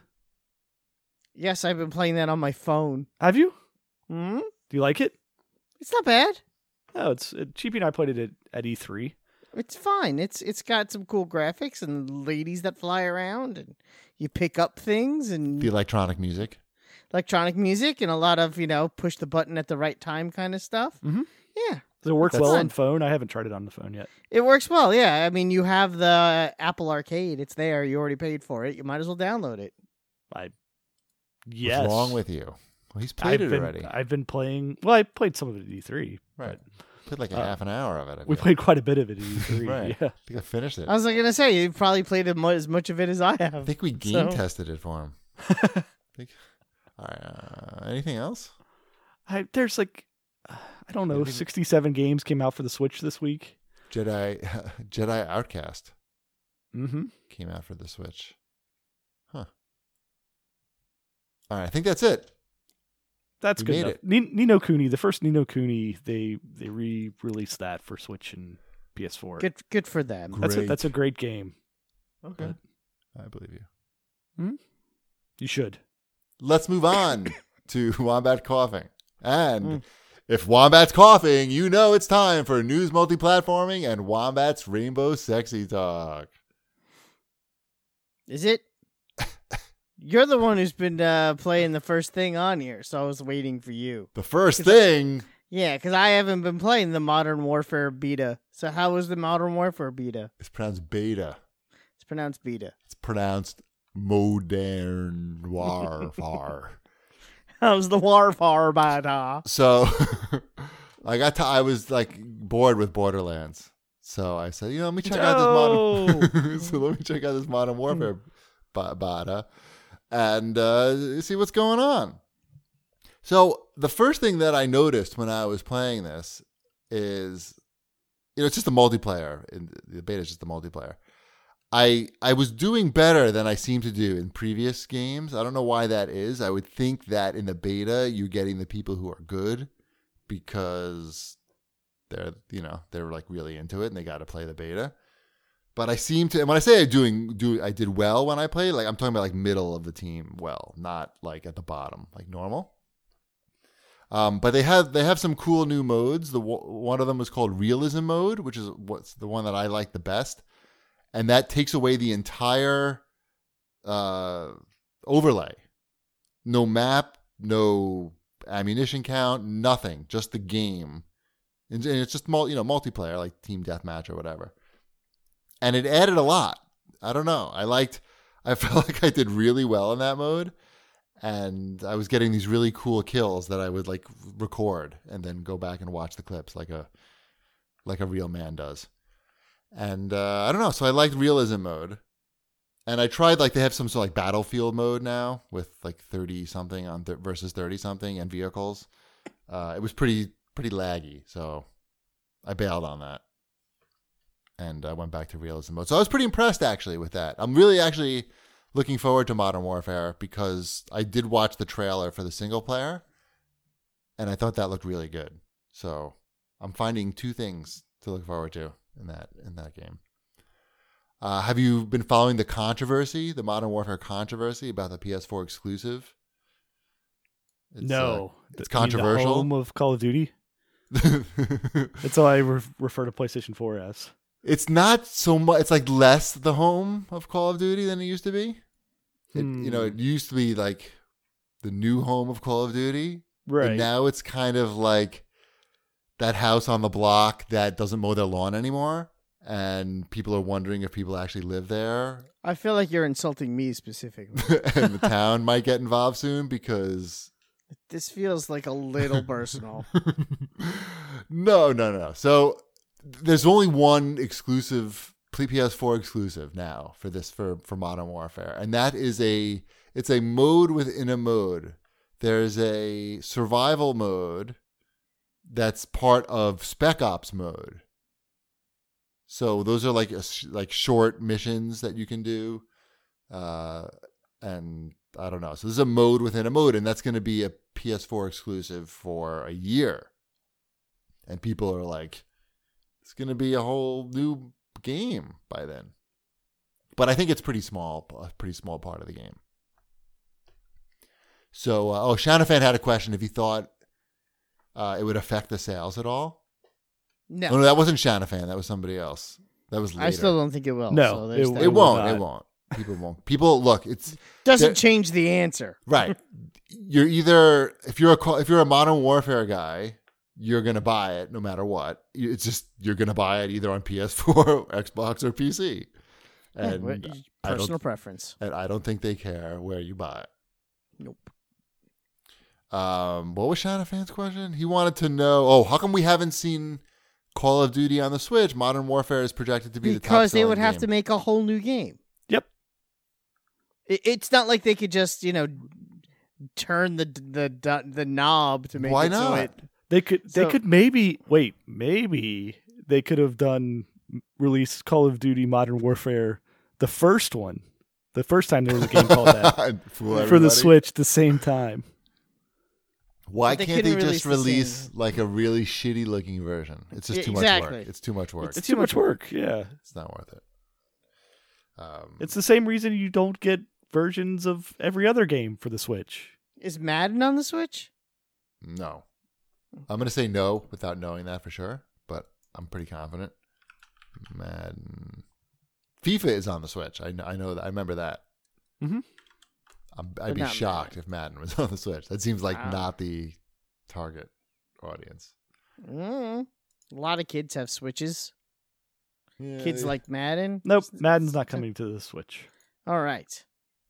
Yes, I've been playing that on my phone. Have you? Hmm? Do you like it? It's not bad. Oh, it's uh, Cheapy and I played it at, at E three. It's fine. It's it's got some cool graphics and ladies that fly around and you pick up things and The electronic music. electronic music and a lot of, you know, push the button at the right time kind of stuff. Mhm. Yeah. Does it work That's well fun. on phone? I haven't tried it on the phone yet. It works well. Yeah. I mean, you have the Apple Arcade. It's there. You already paid for it. You might as well download it. I yes. What's wrong with you? Well, he's played I've it been, already. I've been playing. Well, I played some of it at E three. Right. but Played like a Uh, half an hour of it. I We feel. played quite a bit of it at E three. Right. Yeah. I think I finished it. I was like, going to say, you probably played as mu- as much of it as I I have. think we game So- tested it for him. I think. All right. Uh, anything else? I, there's like, uh, I don't know, Maybe- sixty-seven games came out for the Switch this week. Jedi Jedi Outcast Mm-hmm. came out for the Switch. Huh. All right. I think that's it. That's We good made enough. it. Ni- Nino Kuni, the first Nino Kuni, they they re-released that for Switch and P S four. Good good for them. That's a, Great. that's a great game. Okay. I believe you. You should. Let's move on to Wombat coughing. And Mm. if Wombat's coughing, you know it's time for news multiplatforming and Wombat's Rainbow Sexy Talk. Is it? You're the one who's been uh, playing the first thing on here, so I was waiting for you. The first thing, Yeah, because I haven't been playing the Modern Warfare beta. So how was the Modern Warfare beta? is pronounced beta. It's pronounced beta. It's pronounced modern warfare. How's the Warfare beta? So I got to, I was like bored with Borderlands. So I said, you know, let me check out this modern so let me check out this Modern Warfare b- beta and uh, see what's going on. So the first thing that I noticed when I was playing this is, you know, it's just a multiplayer. The beta is just a multiplayer. I I was doing better than I seem to do in previous games. I don't know why that is. I would think that in the beta you're getting the people who are good because they're, you know, they're like really into it and they got to play the beta. But I seem to, and when I say I doing do I did well when I played, like I'm talking about like middle of the team well, not like at the bottom, like normal. Um, but they have they have some cool new modes. The one of them was called Realism Mode, which is what's the one that I like the best. And that takes away the entire uh, overlay. No map, no ammunition count, nothing. Just the game. And it's just mul- you know multiplayer, like team deathmatch or whatever. And it added a lot. I don't know. I liked. I felt like I did really well in that mode, and I was getting these really cool kills that I would like record and then go back and watch the clips like a like a real man does. And uh, I don't know. So I liked realism mode. And I tried, like, they have some sort of like battlefield mode now with like thirty something on th- versus thirty something and vehicles. Uh, it was pretty, pretty laggy. So I bailed on that. And I went back to realism mode. So I was pretty impressed actually with that. I'm really actually looking forward to Modern Warfare because I did watch the trailer for the single player. And I thought that looked really good. So I'm finding two things to look forward to in that in that game. Uh, have you been following the controversy, the Modern Warfare controversy about the P S four exclusive? It's, no. uh, it's The- you mean the controversial. home of Call of Duty? uh, That's all I re- refer to PlayStation four as. It's not so much. It's like less the home of Call of Duty than it used to be. It, Hmm. You know, it used to be like the new home of Call of Duty. Right. And now it's kind of like that house on the block that doesn't mow their lawn anymore. And people are wondering if people actually live there. I feel like you're insulting me specifically. And the town might get involved soon because... This feels like a little personal. no, no, no. So there's only one exclusive P S four exclusive now for this for, for Modern Warfare, and that is a it's a mode within a mode. There's a survival mode that's part of Spec Ops mode. So those are like a, like short missions that you can do, uh, and I don't know. So this is a mode within a mode, and that's going to be a P S four exclusive for a year. And people are like, it's going to be a whole new game by then. But I think it's pretty small, a pretty small part of the game. So, uh, oh, Shanafan had a question if he thought uh, it would affect the sales at all. No, Oh, no, that wasn't Shanafan. That was somebody else. That was later. I still don't think it will. No, so there's it- that. It will won't. not. It won't. People won't. People look. It's doesn't there- change the answer. right. You're either if you're a Call- if you're a Modern Warfare guy, you're gonna buy it no matter what. You- It's just you're gonna buy it either on P S four, Xbox, or P C. And Yeah, I personal don't, preference. and I don't think they care where you buy it. Nope. Um, what was Shanafan's question? He wanted to know. Oh, how come we haven't seen Call of Duty on the Switch? Modern Warfare is projected to be the top Because they selling would have game. to make a whole new game. Yep. It, it's not like they could just, you know, turn the the the knob to make Why it so not? it. They could they So- could maybe wait, maybe they could have done released Call of Duty Modern Warfare, the first one. The first time there was a game called that Fool for the everybody. Switch at the same time. Why But they can't they couldn't just release the release same- like a really shitty looking version? It's just Yeah, too exactly. much work. It's too much work. It's, It's, too much work, yeah. not worth it. Um, It's the same reason you don't get versions of every other game for the Switch. Is Madden on the Switch? no. I'm gonna say no without knowing that for sure, but I'm pretty confident. Madden, FIFA is on the Switch. I know. I know that. I remember that. Mhm. I'm, I'd But be not shocked if Madden was on the Switch. That seems like Wow. not the target audience. Mm. A lot of kids have Switches. Yeah, Kids like Madden. Nope, Madden's not coming to the Switch. All right.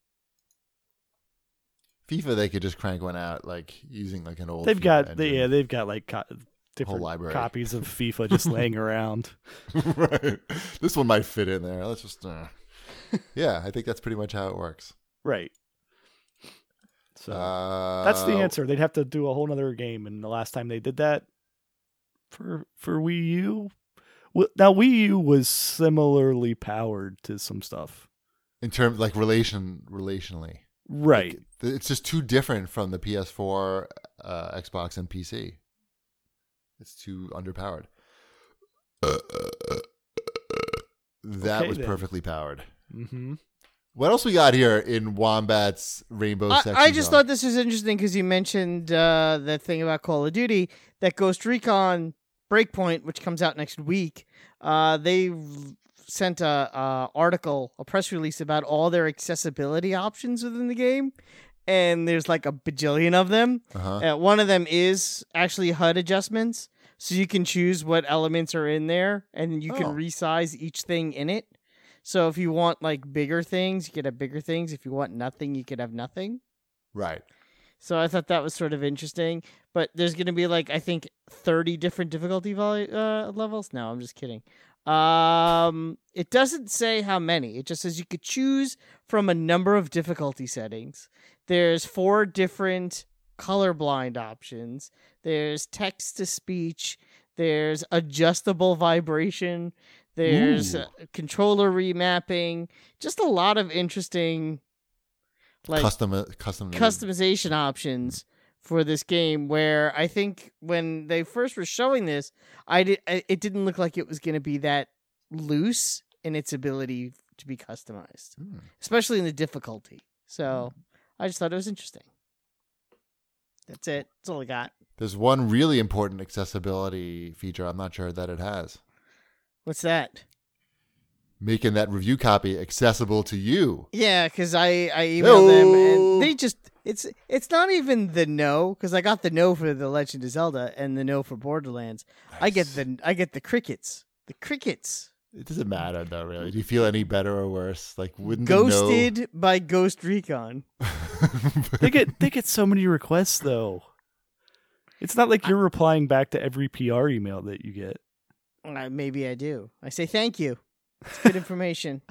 FIFA. They could just crank one out like using like an old. They've FIFA got they, engine. yeah, they've got like co- different library. copies of FIFA just laying around. right. This one might fit in there. Let's just. Uh... yeah, I think that's pretty much how it works. Right. So Uh, that's the answer. They'd have to do a whole nother game, and the last time they did that for for Wii U, well, now Wii U was similarly powered to some stuff. In terms like relation relationally, Right. Like, it's just too different from the P S four, uh, Xbox, and P C. It's too underpowered. That Okay, was then. perfectly powered. Mm-hmm. What else we got here in Wombat's Rainbow I, Sexy I just Zone? thought this was interesting because you mentioned uh, that thing about Call of Duty, that Ghost Recon Breakpoint, which comes out next week. Uh, they sent a, a article, a press release about all their accessibility options within the game, and there's like a bajillion of them. Uh-huh. Uh, one of them is actually H U D adjustments, so you can choose what elements are in there, and you can Oh. resize each thing in it. So if you want like bigger things, you could have bigger things. If you want nothing, you could have nothing. Right. So I thought that was sort of interesting. But there's going to be like, I think, thirty different difficulty vol- uh, levels. No, I'm just kidding. Um, it doesn't say how many. It just says you could choose from a number of difficulty settings. There's four different colorblind options. There's text to speech. There's adjustable vibration. There's Ooh. uh, controller remapping. Just a lot of interesting, like custom, custom, customization options for this game. Where I think when they first were showing this, I did I- it didn't look like it was going to be that loose in its ability to be customized, Hmm. especially in the difficulty. So I just thought it was interesting. That's it. That's all I got. There's one really important accessibility feature I'm not sure that it has. What's that? making that review copy accessible to you. Yeah, because I, I emailed them No. and they just it's it's not even the no because I got the no for the Legend of Zelda and the no for Borderlands. I get the I get the crickets, the crickets. It doesn't matter though, really. Do you feel any better or worse? Like, wouldn't Ghosted the by Ghost Recon. no... They get they get so many requests though. It's not like you're replying back to every P R email that you get. Uh, maybe I do. I say thank you. It's good information.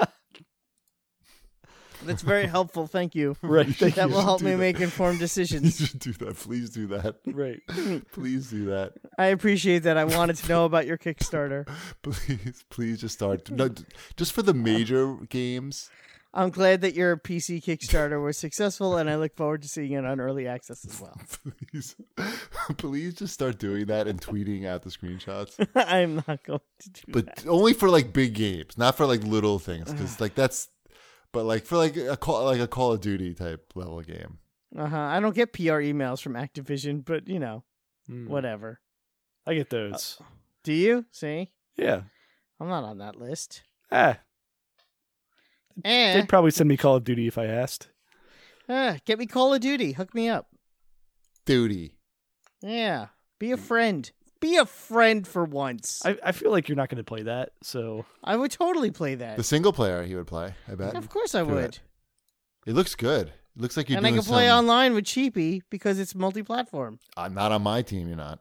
That's very helpful. Thank you. Right. That will help do me that. make informed You decisions. should do that. Please do that. Right. Please do that. I appreciate that. I wanted to know about your Kickstarter. Please, please just start. No, d- just for the major games. I'm glad that your P C Kickstarter was successful, and I look forward to seeing it on early access as well. Please, please just start doing that and tweeting out the screenshots. I'm not going to do But that. only for like big games, not for like little things, because like that's. But like for like a call, like a Call of Duty type level game. Uh huh. I don't get P R emails from Activision, but you know, Mm. whatever. I get those. Do you? See, Yeah. I'm not on that list. Ah, Eh, they'd probably send me Call of Duty if I asked. eh, get me Call of Duty. Hook me up. Duty. Yeah. Be a friend. Be a friend for once. I, I, I feel like you're not going to play that, so would totally play that. The single player he would play, I bet. Of course I Do would. it. It looks good. It looks like you're And I doing can play some- online with Cheapy because it's multi-platform. I'm not on my team, you're not.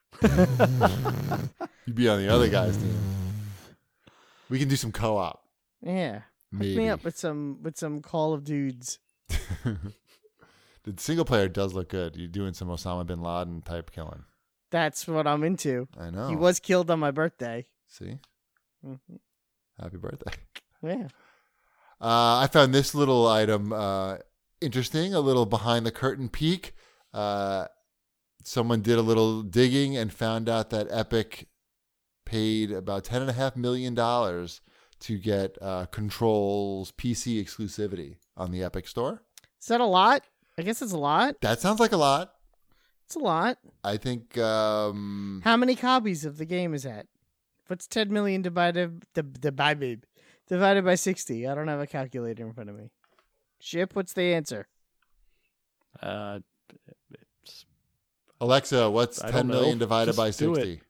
You'd be on the other guy's team. We can do some co-op. Yeah. Hook Maybe. me up with some with some Call of Dudes. The single player does look good. You're doing some Osama bin Laden type killing. That's what I'm into. I know. He was killed on my birthday. See? Mhm. Happy birthday. Yeah. Uh, I found this little item uh, interesting, a little behind the curtain peek. Uh, someone did a little digging and found out that Epic paid about ten point five million dollars to get uh, Control's P C exclusivity on the Epic Store. Is that a lot? I guess it's a lot. That sounds like a lot. It's a lot. I think um, How many copies of the game is that? What's ten million divided the divided divided by sixty? I don't have a calculator in front of me. Ship, what's the answer? uh, it's, Alexa, what's I ten don't know. million divided Just by do it. sixty?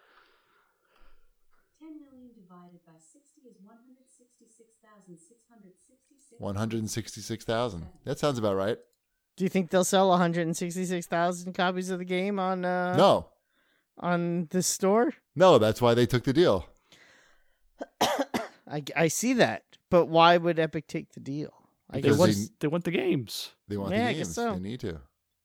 ten million divided by sixty is one hundred sixty-six thousand six hundred sixty-six. one hundred sixty-six thousand. That sounds about right. Do you think they'll sell one hundred sixty-six thousand copies of the game on uh No. on the store? No, that's why they took the deal. I, I see that, but why would Epic take the deal? I they Because guess want they- they want the games. They want Yeah, the I guess games. so. They need to.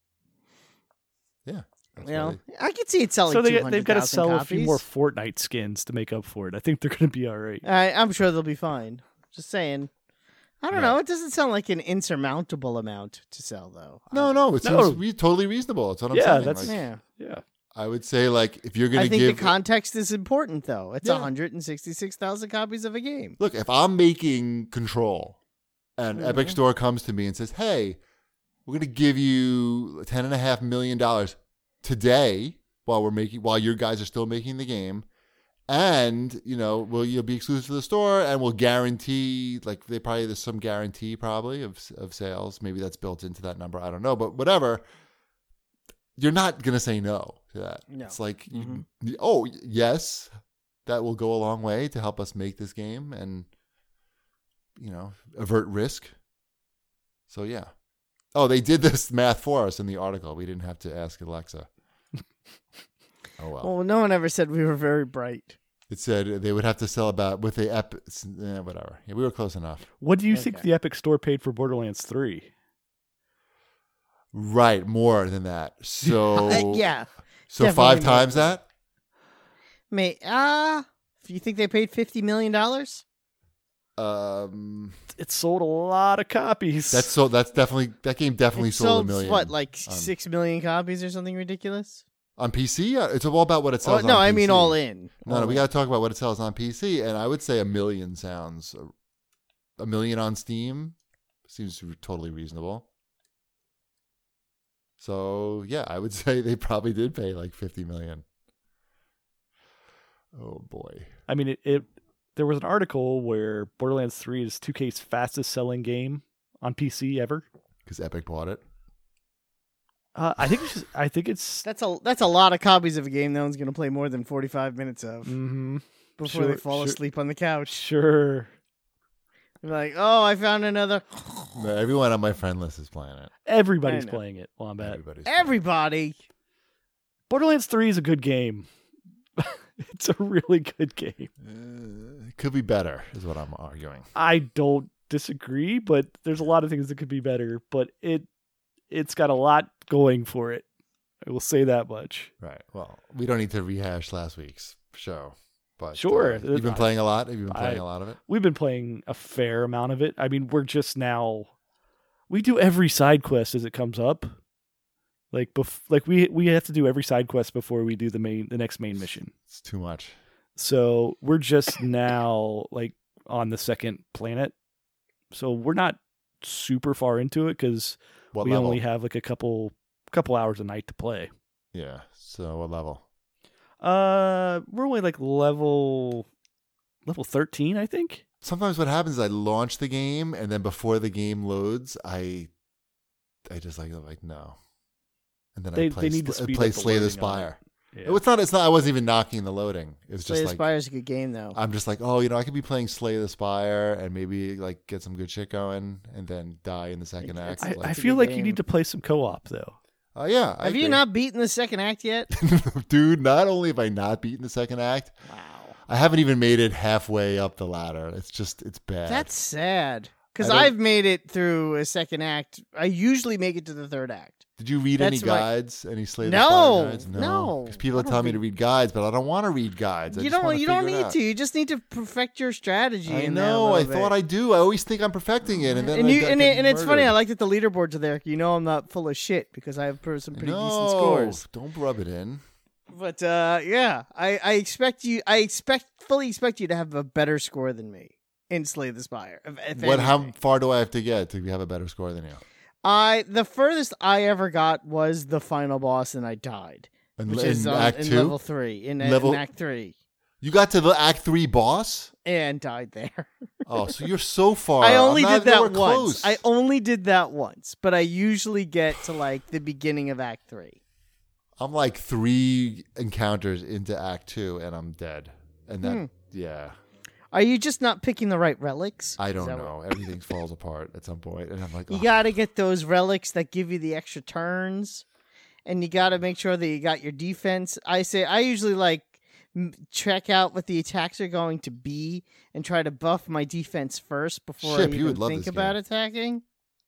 Yeah. That's you why know, I could see it selling. so they two hundred they've got to thousand sell copies. a few more Fortnite skins to make up for it. I think they're going to be all right. I, I'm sure they'll be fine. Just saying. I don't Right. know. It doesn't sound like an insurmountable amount to sell, though. No, no, it No. seems re- totally reasonable. That's what I'm Yeah, saying. that's- Like, Yeah. Yeah. I would say, like, if you're going I to think give. the context is important, though. It's Yeah. one hundred sixty-six thousand copies of a game. Look, if I'm making Control and Epic Mhm. Store comes to me and says, hey, we're going to give you ten and a half million dollars today while we're making, while your guys are still making the game. And, you know, will you'll be exclusive to the store and we'll guarantee, like, they probably, there's some guarantee probably of, of sales. Maybe that's built into that number. I don't know. But whatever. You're not going to say no to that. No. It's like, Mhm. you, oh, yes, that will go a long way to help us make this game and, you know, avert risk. So, yeah. Oh, they did this math for us in the article. We didn't have to ask Alexa. Oh, well. Well, no one ever said we were very bright. It said they would have to sell about, with the ep, eh, whatever. Yeah, we were close enough. What do you think Okay. the Epic Store paid for Borderlands three? Right, more than that. So, Uh, yeah. so definitely five more times than that? May ah, if you think they paid fifty million dollars? Um, It sold a lot of copies. that's so. That's definitely that game. Definitely It sold, sold a million. what, like um, six million copies or something ridiculous? on P C? Uh, It's all about what it Oh, sells. no, on I P C. mean all in. No, All no, we in. got to talk about what it sells on P C, and I would say a million sounds. A million on Steam seems totally reasonable. So yeah, I would say they probably did pay like fifty million. Oh boy. I mean, it, it there was an article where Borderlands three is two K's fastest selling game on P C ever. Because Epic bought it. Uh, I think it's just, I think it's That's a that's a lot of copies of a game no one's going to play more than forty-five minutes of mm-hmm. before Sure, they fall sure. asleep on the couch. Sure. They're like, oh, I found another. No, everyone on my friend list is playing it. Everybody's I know. playing it. Wombat. Everybody's playing it. Everybody. Borderlands three is a good game. It's a really good game. Uh, it could be better, is what I'm arguing. I don't disagree, but there's a lot of things that could be better. But it it's got a lot going for it. I will say that much. Right. Well, we don't need to rehash last week's show. But Sure. uh, you've been I- playing a lot. Have you been playing I- a lot of it? We've been playing a fair amount of it. I mean, we're just now we do every side quest as it comes up. Like bef- like we we have to do every side quest before we do the main the next main mission. It's too much. So we're just now like on the second planet. So we're not super far into it because What we level? only have like a couple couple hours a night to play. Yeah. So what level? Uh, we're only like level level thirteen, I think. Sometimes what happens is I launch the game and then before the game loads, I I just like like no. And then They- I play, they need to Sl- speed play up the Slay the loading on it. Spire. Yeah. It's not. It's not. I wasn't even knocking the loading. It was Slay just the like Spire's a good game, though. I'm just like, oh, you know, I could be playing Slay the Spire and maybe like get some good shit going, and then die in the second act. I, like, I It's a feel good like game. you need to play some co-op though. oh yeah, I Have you agree. not beaten the second act yet? dude? Not only have I not beaten the second act, Wow. I haven't even made it halfway up the ladder. It's just, it's bad. That's sad. Because I don't- I've made it through a second act. I usually make it to the third act. Did you read any That's my- guides? Any Slay the No, Spire guides? no. Because people I are don't telling me read- to read guides, but I don't want to read guides. I You just don't. wanna You don't figure it need out. to. You just need to perfect your strategy. I in there a know. I little thought bit. I do. I always think I'm perfecting it, and then and I, you I and, get it, and it's funny. I murdered. like that the leaderboards are there. You know, I'm not full of shit because I have per- some pretty no, decent scores. Don't rub it in. But uh, yeah, I, I expect you. I expect fully expect you to have a better score than me in Slay the Spire. If, if What? How anything. far do I have to get to have a better score than you? I the furthest I ever got was the final boss, and I died. In, Which in is on, Act in Two, level three. In, Level- in Act three, you got to the Act Three boss. and died there. Oh, so you're so far. I only I'm not did that nowhere once. close. I only did that once, but I usually get to like the beginning of Act three. I'm like three encounters into Act Two, and I'm dead. And that, Hmm. yeah, Are you just not picking the right relics? I Is don't that know. Everything falls apart at some point, and I'm like, You oh, got to get those relics that give you the extra turns, and you got to make sure that you got your defense. I say I usually like m- check out what the attacks are going to be and try to buff my defense first before Ship, I you even would love think this about game. attacking.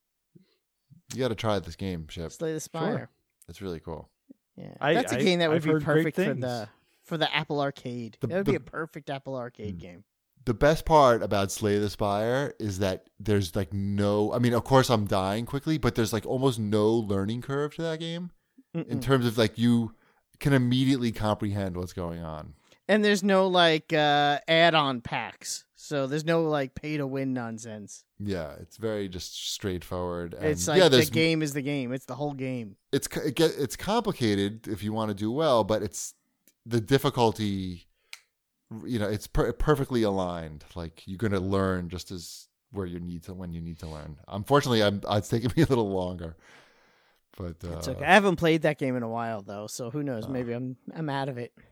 you got to try this game, Ship. Slay the Spire. It's really cool. Yeah, I- that's a I- game that would I've be heard great perfect for things. the for the Apple Arcade. The- that would the- be a perfect Apple Arcade Mm. game. The best part about Slay the Spire is that there's like no. I mean, of course, I'm dying quickly, but there's like almost no learning curve to that game in Mm-mm. terms of like you can immediately comprehend what's going on. And there's no like uh, add-on packs, so there's no like pay-to-win nonsense. Yeah, it's very just straightforward. And It's like yeah, the there's game is the game. It's the whole game. it's co- it get, it's complicated if you want to do well, but it's the difficulty. You know, it's per- perfectly aligned. Like you're going to learn just as where you need to when you need to learn. Unfortunately, I'm it's taking me a little longer, but uh, It's okay. I haven't played that game in a while though, so who knows? Oh. Maybe I'm I'm out of it.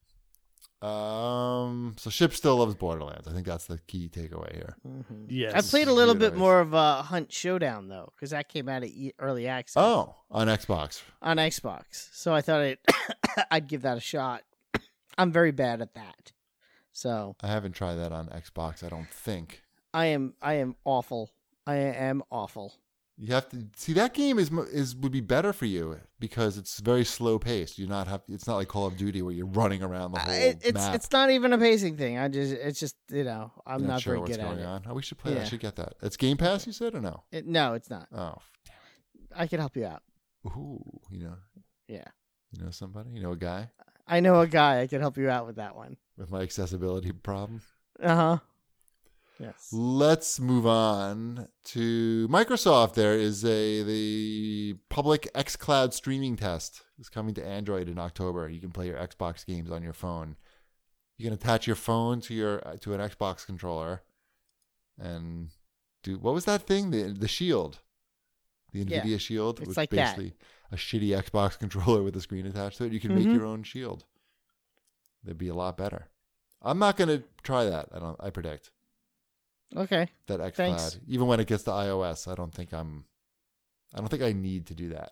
Um, so Ship still loves Borderlands. I think that's the key takeaway here. Mm-hmm. Yes. I played a little Really bit nice. more of uh, Hunt Showdown though, because that came out at e- early access Oh, on Xbox. on Xbox. So I thought I'd I'd give that a shot. I'm very bad at that, so I haven't tried that on Xbox. I don't think I am I am awful. I am awful. you have to see that game is mo- is would be better for you because it's very slow paced. You not have it's not like Call of Duty where you're running around the whole I- it's map. it's not even a pacing thing. I just it's just you know I'm You're not, sure very what's good at going it. on. Oh, we should play that. I Yeah. should get that. It's Game Pass, you said, or no? it. No, it's not. Oh, I can help you out. ooh, you know, Yeah, you know somebody, you know a guy I know a guy. I can help you out with that one. with my accessibility problem. Uh huh. Yes. Let's move on to Microsoft. There is a the public xCloud streaming test is coming to Android in October. You can play your Xbox games on your phone. You can attach your phone to your to an Xbox controller, and do what was that thing? The the Shield, the Yeah. NVIDIA Shield. It's was like that. basically a shitty Xbox controller with a screen attached to it. You can make Mhm. your own Shield. That'd be a lot better. I'm not going to try that. I don't. I predict Okay. that XCloud, Thanks. even when it gets to iOS, I don't think I'm. I don't think I need to do that.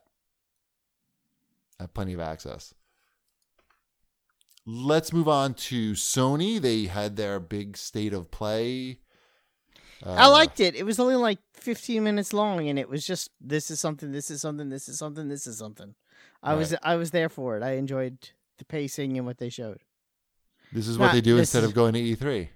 I have plenty of access. Let's move on to Sony. They had their big state of play. I Uh, liked it. It was only like fifteen minutes long, and it was just this is something, this is something, this is something, this is something. I was Right. I was there for it. I enjoyed the pacing and what they showed. This is what Not- they do this instead is- of going to E three.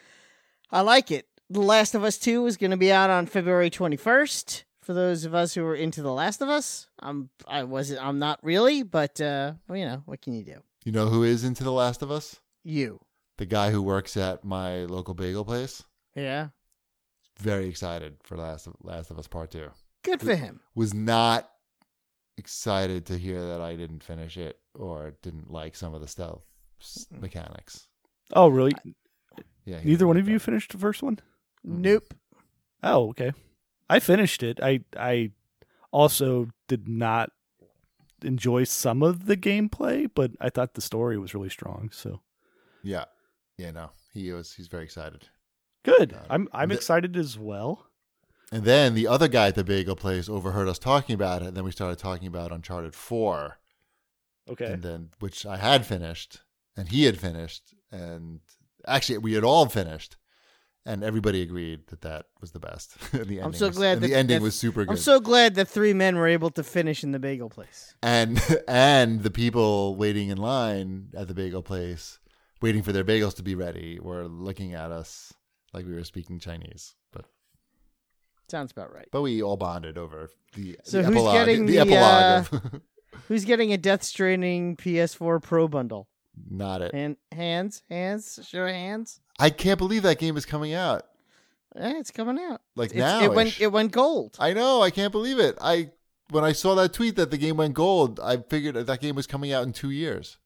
I like it. The Last of Us two is going to be out on February twenty-first. For those of us who are into The Last of Us, I'm I wasn't I'm not really, but uh, well, you know, what can you do? You know who is into The Last of Us? You. The guy who works at my local bagel place. Yeah. Very excited for Last of, Last of Us Part Two. Good for him. Was not excited to hear that I didn't finish it or didn't like some of the stealth s- mechanics. Oh, really? Yeah, he Neither didn't one like of you that. finished the first one? Nope. Oh, okay. I finished it. I I also did not enjoy some of the gameplay, but I thought the story was really strong. So Yeah, yeah, no, he was. He's very excited. good. Got it. I'm I'm The- excited as well. And then the other guy at the bagel place overheard us talking about it, and then we started talking about Uncharted Four, Okay. and then which I had finished, and he had finished, and actually we had all finished, and everybody agreed that that was the best. And the I'm ending so was, glad and that- the ending that- was super good. I'm so glad that three men were able to finish in the bagel place. and and the people waiting in line at the bagel place, waiting for their bagels to be ready, were looking at us like we were speaking Chinese. But Sounds about right. but we all bonded over the, So the who's epilogue. getting the, the, epilogue of Who's getting a Death Stranding P S four Pro bundle? not it. Hand, hands, hands, show of hands. I can't believe that game is coming out. Eh, it's coming out. Like It's- now, it went it went gold. I know. I can't believe it. I when I saw that tweet that the game went gold, I figured that, that game was coming out in two years.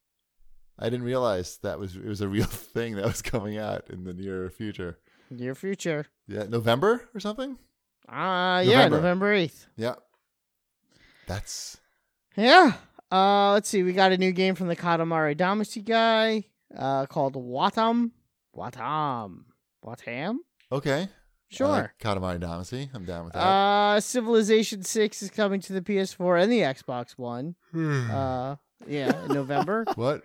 I didn't realize that was it was a real thing that was coming out in the near future. Near future. Yeah, November or something. Ah, yeah, November. November eighth. Yeah, that's Yeah. Uh, let's see. We got a new game from the Katamari Damacy guy uh, called Watam. Watam. Watam? okay. Sure. Uh, Katamari Damacy. I'm down with that. Uh, Civilization six is coming to the P S four and the Xbox One. Uh, yeah, in November. what?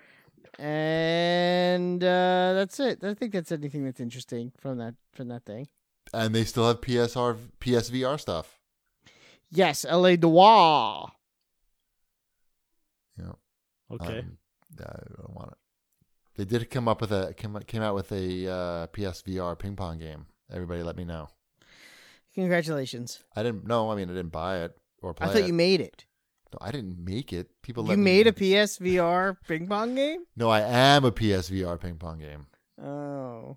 And uh, that's it. I think that's anything that's interesting from that from that thing. And they still have P S R, P S V R stuff. Yes, L A Noir. Yeah. Okay. Um, I don't want it. They did come up with a came, came out with a uh, P S V R ping pong game. Everybody, let me know. Congratulations. I didn't. No, I mean I didn't buy it or play I thought it. you made it. No, I didn't make it. People. You let me- made a P S V R ping pong game? No, I am a P S V R ping pong game. Oh.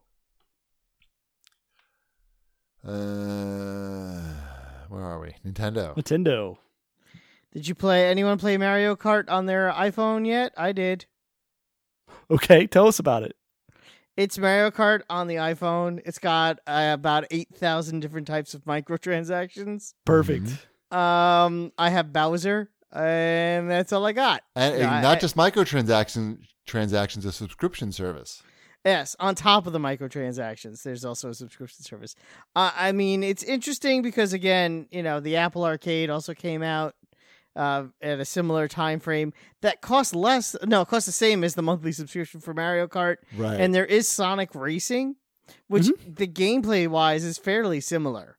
Uh, where are we? Nintendo. Nintendo. Did you play anyone play Mario Kart on their iPhone yet? I did. Okay, tell us about it. It's Mario Kart on the iPhone. It's got uh, about eight thousand different types of microtransactions. Perfect. Mhm. Um, I have Bowser, and that's all I got. And, Yeah, and I- not I- just microtransaction transactions, a subscription service. Yes, on top of the microtransactions, there's also a subscription service. Uh, I mean, it's interesting because, again, you know, the Apple Arcade also came out uh, at a similar time frame that costs less. No, it costs the same as the monthly subscription for Mario Kart. Right. And there is Sonic Racing, which the gameplay wise is fairly similar.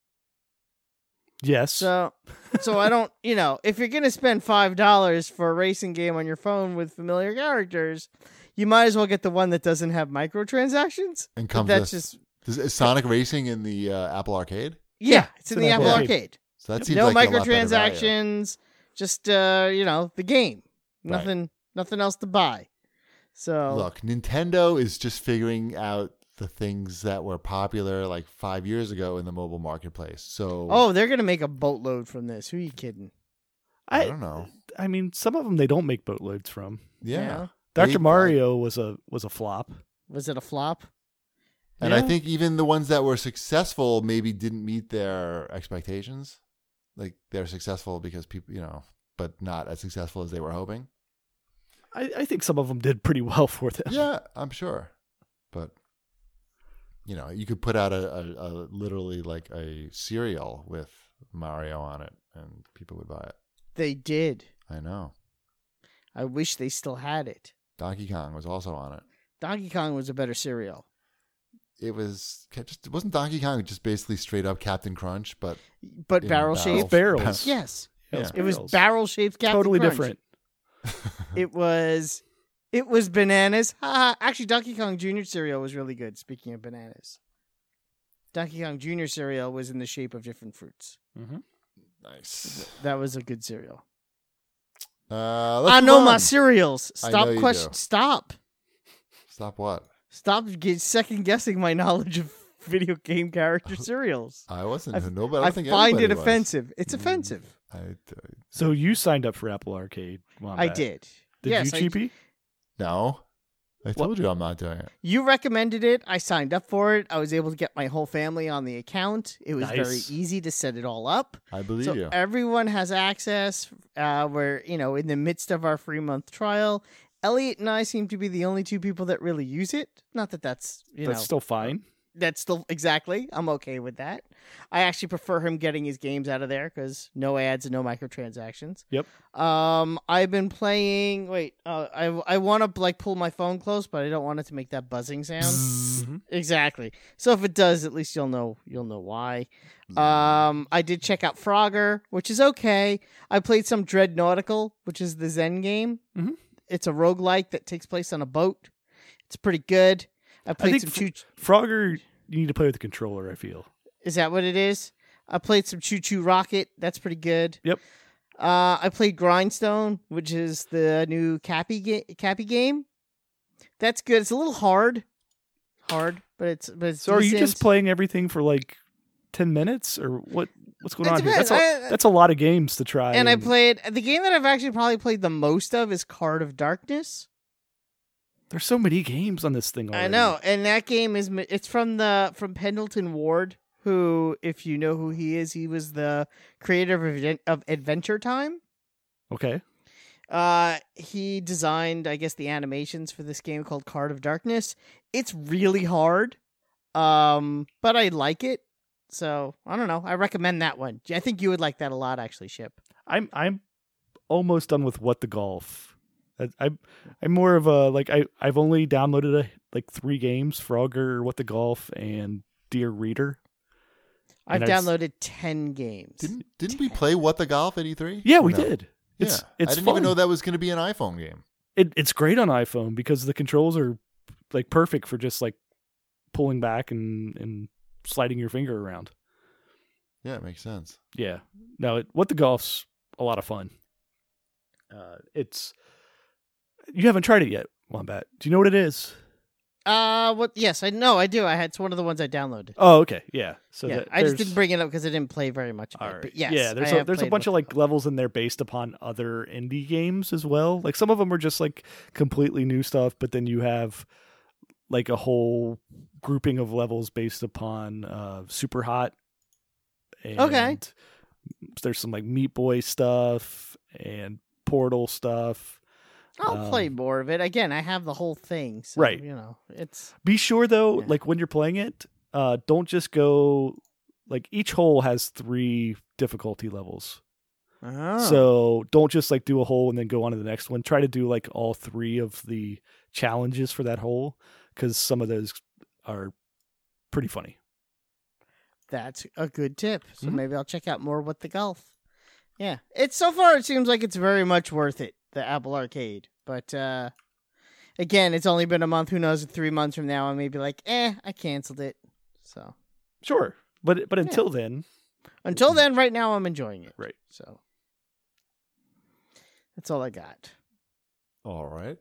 Yes. So, so I don't, you know, if you're gonna spend five dollars for a racing game on your phone with familiar characters, you might as well get the one that doesn't have microtransactions. and But comes that's with, just Does, is Sonic Racing in the uh, Apple Arcade? yeah, it's it's in an the Apple Apple Arcade. Arcade. So that seems No like a lot better value. microtransactions, just uh, you know, the game. Right. Nothing, nothing else to buy. So Look, Nintendo is just figuring out the things that were popular like five years ago in the mobile marketplace. So oh, they're gonna make a boatload from this. Who are you kidding? I I don't know. I mean, some of them they don't make boatloads from. Yeah. Yeah. Doctor They- Mario was a was a flop. Was it a flop? And I Yeah. think even the ones that were successful maybe didn't meet their expectations. Like they're successful because people, you know, but not as successful as they were hoping. I, I think some of them did pretty well for them. Yeah, I'm sure. But you know, you could put out a, a, a literally like a cereal with Mario on it, and people would buy it. They did. I know. I wish they still had it. Donkey Kong was also on it. Donkey Kong was a better cereal. It was just wasn't Donkey Kong just basically straight up Captain Crunch, but But In barrel barrels. shaped? Barrels. Yes. Yeah, Yeah. It was barrels. barrel shaped Captain totally Crunch. different. It was it was bananas. Ha, actually, Donkey Kong Junior cereal was really good. Speaking of bananas, Donkey Kong Junior cereal was in the shape of different fruits. Mm-hmm. nice. That was a good cereal. Uh, let's I move know on. my cereals. I Stop know you question. do. Stop. Stop what? Stop get second guessing my knowledge of video game character cereals. I wasn't. I've- no, but I, I don't think find it anybody was. offensive. It's Mm. offensive. I, I, So you signed up for Apple Arcade. I Wombat. did. Did yes, you, I- Cheapy? no, I told you I'm not doing it. You recommended it. I signed up for it. I was able to get my whole family on the account. It was very Nice. easy to set it all up. I believe So you. everyone has access. Uh, we're, you know, in the midst of our free month trial. Elliot and I seem to be the only two people that really use it. Not that that's, you That's know, still fine. that's still exactly. I'm okay with that. I actually prefer him getting his games out of there because no ads and no microtransactions. Yep. Um, I've been playing. Wait, uh, I I want to like pull my phone close, but I don't want it to make that buzzing sound. Mhm. Exactly. So if it does, at least you'll know you'll know why. Um, I did check out Frogger, which is okay. I played some Dread Nautical, which is the Zen game. Mhm. It's a roguelike that takes place on a boat. It's pretty good. I played think some fr- choo. Frogger, you need to play with the controller, I feel. Is that what it is? I played some Choo Choo Rocket. That's pretty good. Yep. Uh, I played Grindstone, which is the new Cappy ga- Cappy game. That's good. It's a little hard, hard, but it's but it's. So are you decent. just playing everything for like ten minutes or what? What's going It on here? That's depends. a, I- that's a lot of games to try. And I played the game that I've actually probably played the most of is Card of Darkness. There's so many games on this thing already. I know, and that game is it's from the from Pendleton Ward, who, if you know who he is, he was the creator of Adven- of Adventure Time. Okay. Uh, he designed, I guess, the animations for this game called Card of Darkness. It's really hard, um, but I like it. So I don't know. I recommend that one. I think you would like that a lot, actually, Ship. I'm I'm almost done with What the Golf. I, I'm I'm more of a like I I've only downloaded a, like three games: Frogger, What the Golf, and Dear Reader. I've And I s- downloaded ten games. Didn't didn't we play What the Golf at E three? Yeah, we No. did. It's yeah, it's I didn't fun. even know that was going to be an iPhone game. It it's great on iPhone because the controls are like perfect for just like pulling back and and sliding your finger around. Yeah, it makes sense. Yeah. No, it, What the Golf's a lot of fun. Uh, it's you haven't tried it yet, Wombat. Do you know what it is? Uh, what? Yes, I know. I do. I had it's one of the ones I downloaded. Oh, okay, yeah. So yeah, that, I just there's- didn't bring it up because I didn't play very much of it. All right. But yes, yeah, there's I a have there's a played bunch of What like levels in there based upon other indie games as well. Like some of them are just like completely new stuff, but then you have like a whole grouping of levels based upon uh Super Hot. And Okay. There's some like Meat Boy stuff and Portal stuff. I'll um, play more of it. Again, I have the whole thing. So, Right. You know, it's Be sure though, Yeah. like when you're playing it, uh, don't just go like each hole has three difficulty levels. oh. So don't just like do a hole and then go on to the next one. Try to do like all three of the challenges for that hole because some of those are pretty funny. That's a good tip. So Mhm. maybe I'll check out more What the Golf. Yeah, it's so far it seems like it's very much worth it. The Apple Arcade, but uh, again, it's only been a month. Who knows? Three months from now, I may be like, eh, I canceled it. So Sure, but but until then, until then, right now, I'm enjoying it. Right. So that's all I got. All right.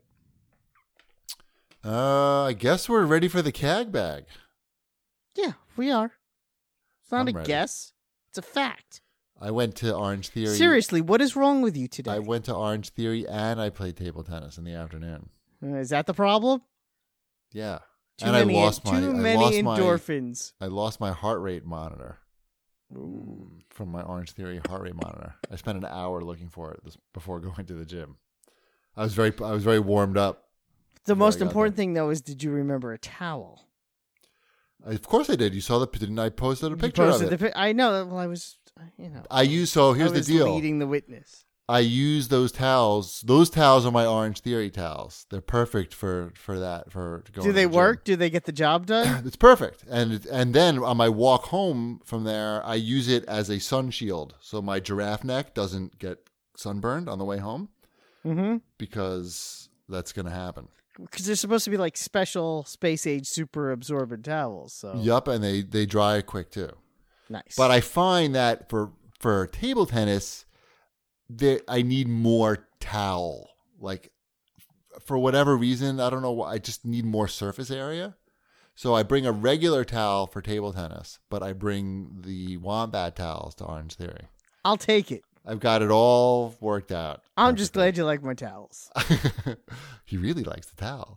Uh, I guess we're ready for the C A G bag. Yeah, we are. It's not I'm a ready. guess. It's a fact. I went to Orange Theory. Seriously, what is wrong with you today? I went to Orange Theory and I played table tennis in the afternoon. Uh, Is that the problem? Yeah. Too and many, I lost my too I many lost my endorphins. I lost my heart rate monitor from my Orange Theory heart rate monitor. I spent an hour looking for it this, before going to the gym. I was very I was very warmed up. The before I most got important there. thing, though, is did you remember a towel? Of course I did. You saw the didn't I posted a You picture of posted it. the pi- I know. Well, I was, you know. I use so here's I the was deal. leading the witness. I use those towels. Those towels are my Orange Theory towels. They're perfect for for that for going Do to they the gym. work? Do they get the job done? It's perfect. And it- and then on my walk home from there, I use it as a sun shield, so my giraffe neck doesn't get sunburned on the way home, mm-hmm. because that's going to happen. Because they're supposed to be like special space age super absorbent towels. So Yup, and they they dry quick too. nice. But I find that for for table tennis, that I need more towel. Like for whatever reason, I don't know why. I just need more surface area. So I bring a regular towel for table tennis, but I bring the Wombat towels to Orange Theory. I'll take it. I've got it all worked out. I'm just glad you like my towels. He really likes the towels.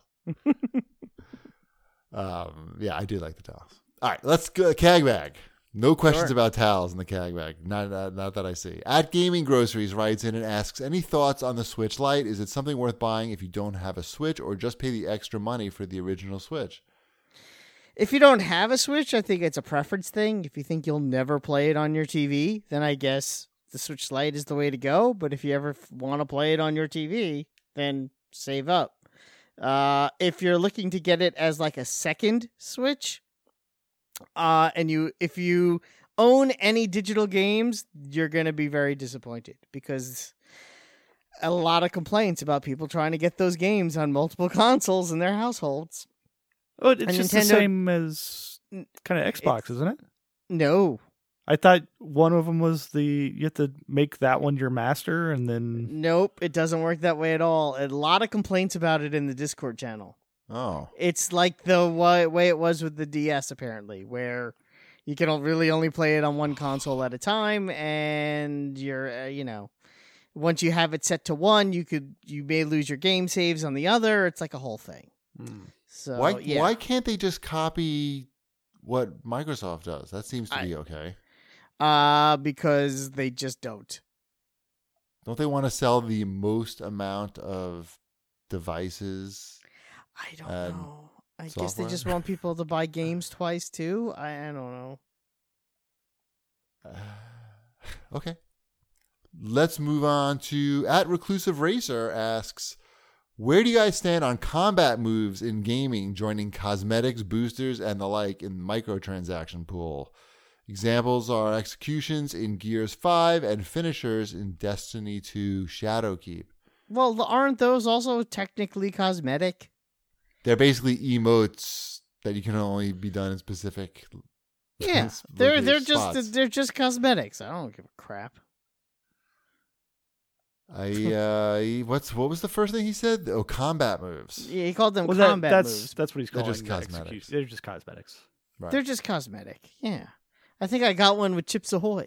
um, yeah, I do like the towels. All right, let's go. Cag bag. No questions Sure. about towels in the cag bag. Not, not, not that I see. At Gaming Groceries writes in and asks, any thoughts on the Switch Lite? Is it something worth buying if you don't have a Switch, or just pay the extra money for the original Switch? If you don't have a Switch, I think it's a preference thing. If you think you'll never play it on your T V, then I guess the Switch Lite is the way to go. But if you ever want to play it on your T V, then save up. Uh, if you're looking to get it as like a second Switch, uh, and you if you own any digital games, you're going to be very disappointed because a lot of complaints about people trying to get those games on multiple consoles in their households. Oh, it's And just the Nintendo- same as kind of Xbox, It's- isn't it? No. I thought one of them was the you have to make that one your master, and then Nope, it doesn't work that way at all. A lot of complaints about it in the Discord channel. Oh. It's like the wa- way it was with the D S, apparently, where you can really only play it on one console at a time, and you're, uh, you know, once you have it set to one, you could you may lose your game saves on the other. It's like a whole thing. So Why, yeah. why can't they just copy what Microsoft does? That seems to I- be okay. Uh, because they just don't. Don't they want to sell the most amount of devices? I don't And know. I guess software? they just want people to buy games twice too. I, I don't know. Uh, okay. Let's move on to at Reclusive Racer asks, where do you guys stand on combat moves in gaming, joining cosmetics, boosters, and the like in the microtransaction pool? Examples are executions in Gears five and finishers in Destiny two Shadowkeep. Well, aren't those also technically cosmetic? They're basically emotes that you can only be done in specific. Yeah, they're they're spots. just they're just cosmetics. I don't give a crap. I uh, what's what was the first thing he said? Oh, combat moves. Yeah, he called them well, that, combat that's moves. that's what he's They're calling. just the cosmetics. execution. They're just cosmetics. Right. They're just cosmetic. Yeah, I think I got one with Chips Ahoy.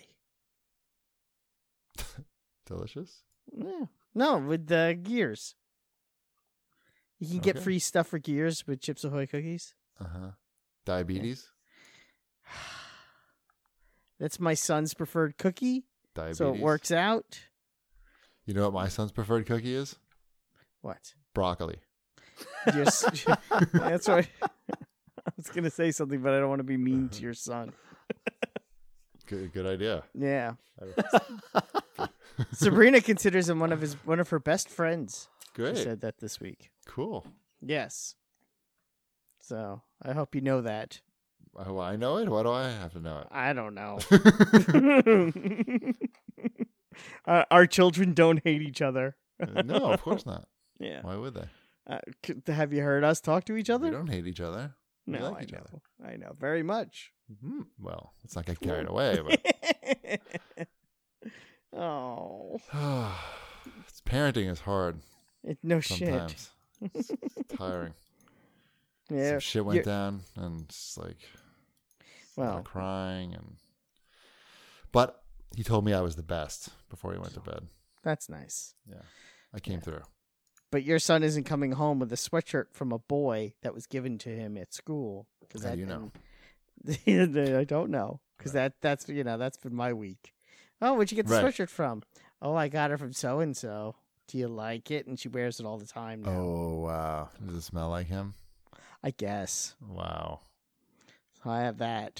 Delicious. Yeah, no, with the Gears. You can get Okay. free stuff for Gears with Chips Ahoy cookies. Uh huh. Diabetes. That's my son's preferred cookie, Diabetes. so it works out. You know what my son's preferred cookie is? What? Broccoli. Yes, that's right. I was gonna say something, but I don't want to be mean to your son. Good, good idea. Yeah, Sabrina considers him one of his one of her best friends. She Great. said that this week. Cool. Yes. So I hope you know that. Oh, I know it. Why do I have to know I don't know. it? uh, our children don't hate each other. No, of course not. Yeah. Why would they? Uh, c- have you heard us talk to each We other? don't hate each other. We No, like I each know. other. I know very much. Hmm. Well, let's not get carried away. But Oh, it's, parenting is hard it, no shit. sometimes. It's tiring. Yeah. Some shit went you're- down, and it's like a lot Well, of crying, and but he told me I was the best before he went to bed. that's nice. Yeah, I came through. but your son isn't coming home with a sweatshirt from a boy that was given to him at school. Cause How that, do you know? I don't know. Because that, that's, you know, that's been my week. Oh, where'd you get the Right. sweatshirt from? Oh, I got her from so-and-so. Do you like it? And she wears it all the time now. Oh, wow. Does it smell like him? I guess. Wow. So I have that.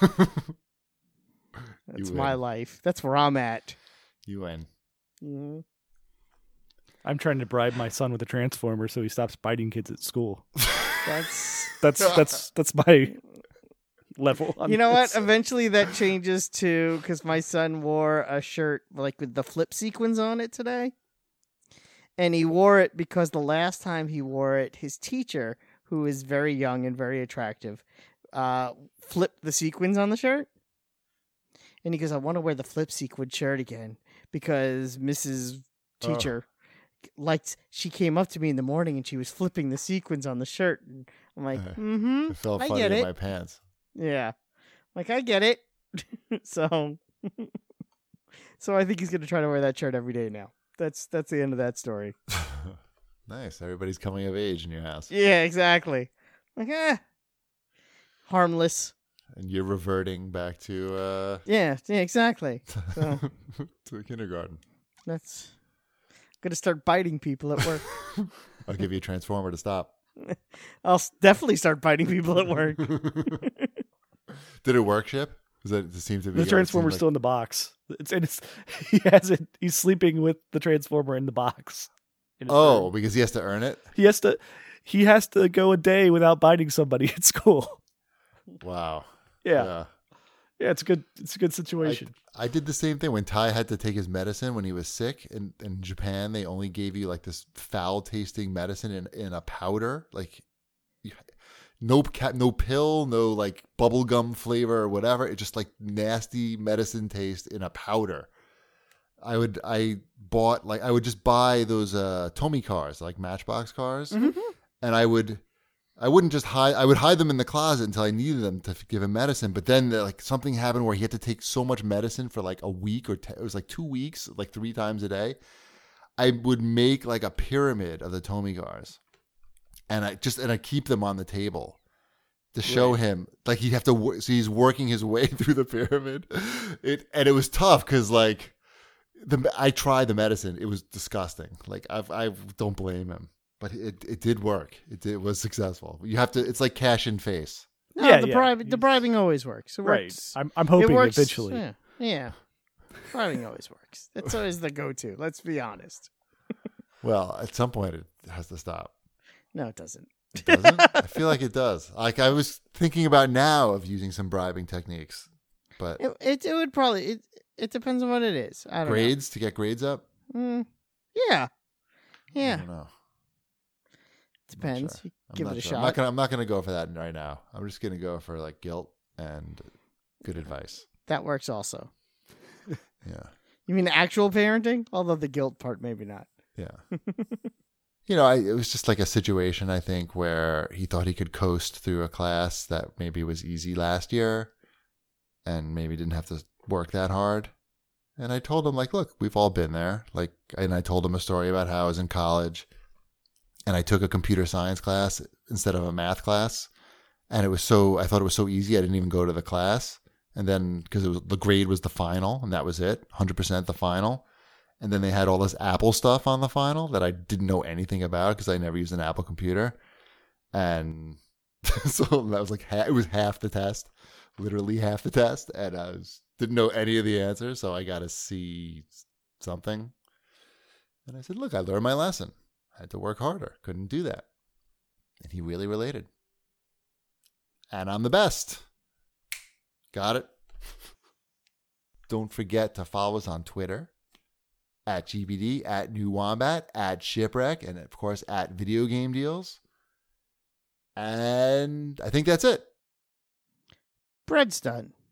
That's You my win. life. That's where I'm at. You win. hmm I'm trying to bribe my son with a transformer so he stops biting kids at school. That's... That's that's that's my level. On You know what? this. Eventually that changes too, because my son wore a shirt like with the flip sequins on it today. And he wore it because the last time he wore it, his teacher, who is very young and very attractive, uh, flipped the sequins on the shirt. And he goes, I want to wear the flip sequin shirt again because Missus Oh. Teacher liked, she came up to me in the morning and she was flipping the sequins on the shirt. And I'm like, Uh, mm-hmm. It felt I funny get in it. my pants. Yeah. Like, I get it. so, so I think he's going to try to wear that shirt every day now. That's that's the end of that story. Nice. Everybody's coming of age in your house. Yeah, exactly. Like, eh. Harmless. And you're reverting back to uh Yeah, yeah, exactly. So, to kindergarten. that's going to start biting people at work. I'll give you a transformer to stop. I'll s- definitely start biting people at work. Did it work, Ship? Does that it seem to be The transformer's still in the box. It's, and it's he has it. He's sleeping with the transformer in the box. in his Oh, room. because he has to earn it? he has to. He has to go a day without biting somebody at school. Wow. Yeah, yeah, it's a good. It's a good I, situation. I did the same thing when Ty had to take his medicine when he was sick. In, in Japan, they only gave you like this foul tasting medicine in, in a powder. Like you, no ca- no pill, no like bubble gum flavor or whatever. It's just like nasty medicine taste in a powder. I would I bought like I would just buy those uh Tomy cars, like Matchbox cars, Mhm. and I would I wouldn't just hide I would hide them in the closet until I needed them to give him medicine. But then like something happened where he had to take so much medicine for like a week or te- it was like two weeks, like three times a day. I would make like a pyramid of the Tomy cars, and I just and I keep them on the table to show Right. him like he'd have to wo- so he's working his way through the pyramid. It and it was tough because like the I tried the medicine, it was disgusting. Like I I don't blame him, but it it did work. It did, it was successful. You have to. It's like cash in face. No, Yeah, the yeah. bribing, the bribing always works. It Right. works. I'm. I'm It hoping works eventually. Yeah, yeah. Bribing always works. It's always the go-to. Let's be honest. Well, at some point it has to stop. No, it doesn't. It doesn't. I feel like it does. Like I was thinking about now of using some bribing techniques, but It, it it would probably it it depends on what it is. I don't grades to get grades up. know. Mm, yeah, I yeah. don't know. Depends. sure. You I'm give not it a sure. shot. I'm not gonna. I'm not gonna go for that right now. I'm just gonna go for like guilt and good advice. That works also. Yeah. You mean actual parenting? Although the guilt part, maybe not. Yeah. You know, I, it was just like a situation, I think, where he thought he could coast through a class that maybe was easy last year and maybe didn't have to work that hard. And I told him, like, look, we've all been there. Like, and I told him a story about how I was in college and I took a computer science class instead of a math class. And it was so, I thought it was so easy, I didn't even go to the class. And then, because it was the grade was the final, and that was it, one hundred percent the final. And then they had all this Apple stuff on the final that I didn't know anything about because I never used an Apple computer. And so that was like, ha- it was half the test, literally half the test. And I was, didn't know any of the answers. So I got to see something. And I said, look, I learned my lesson. I had to work harder. Couldn't do that. And he really related. And I'm the best. Got it? Don't forget to follow us on Twitter. At G B D, at New Wombat, at Shipwreck, and of course at Video Game Deals. And I think that's it. Bread's done.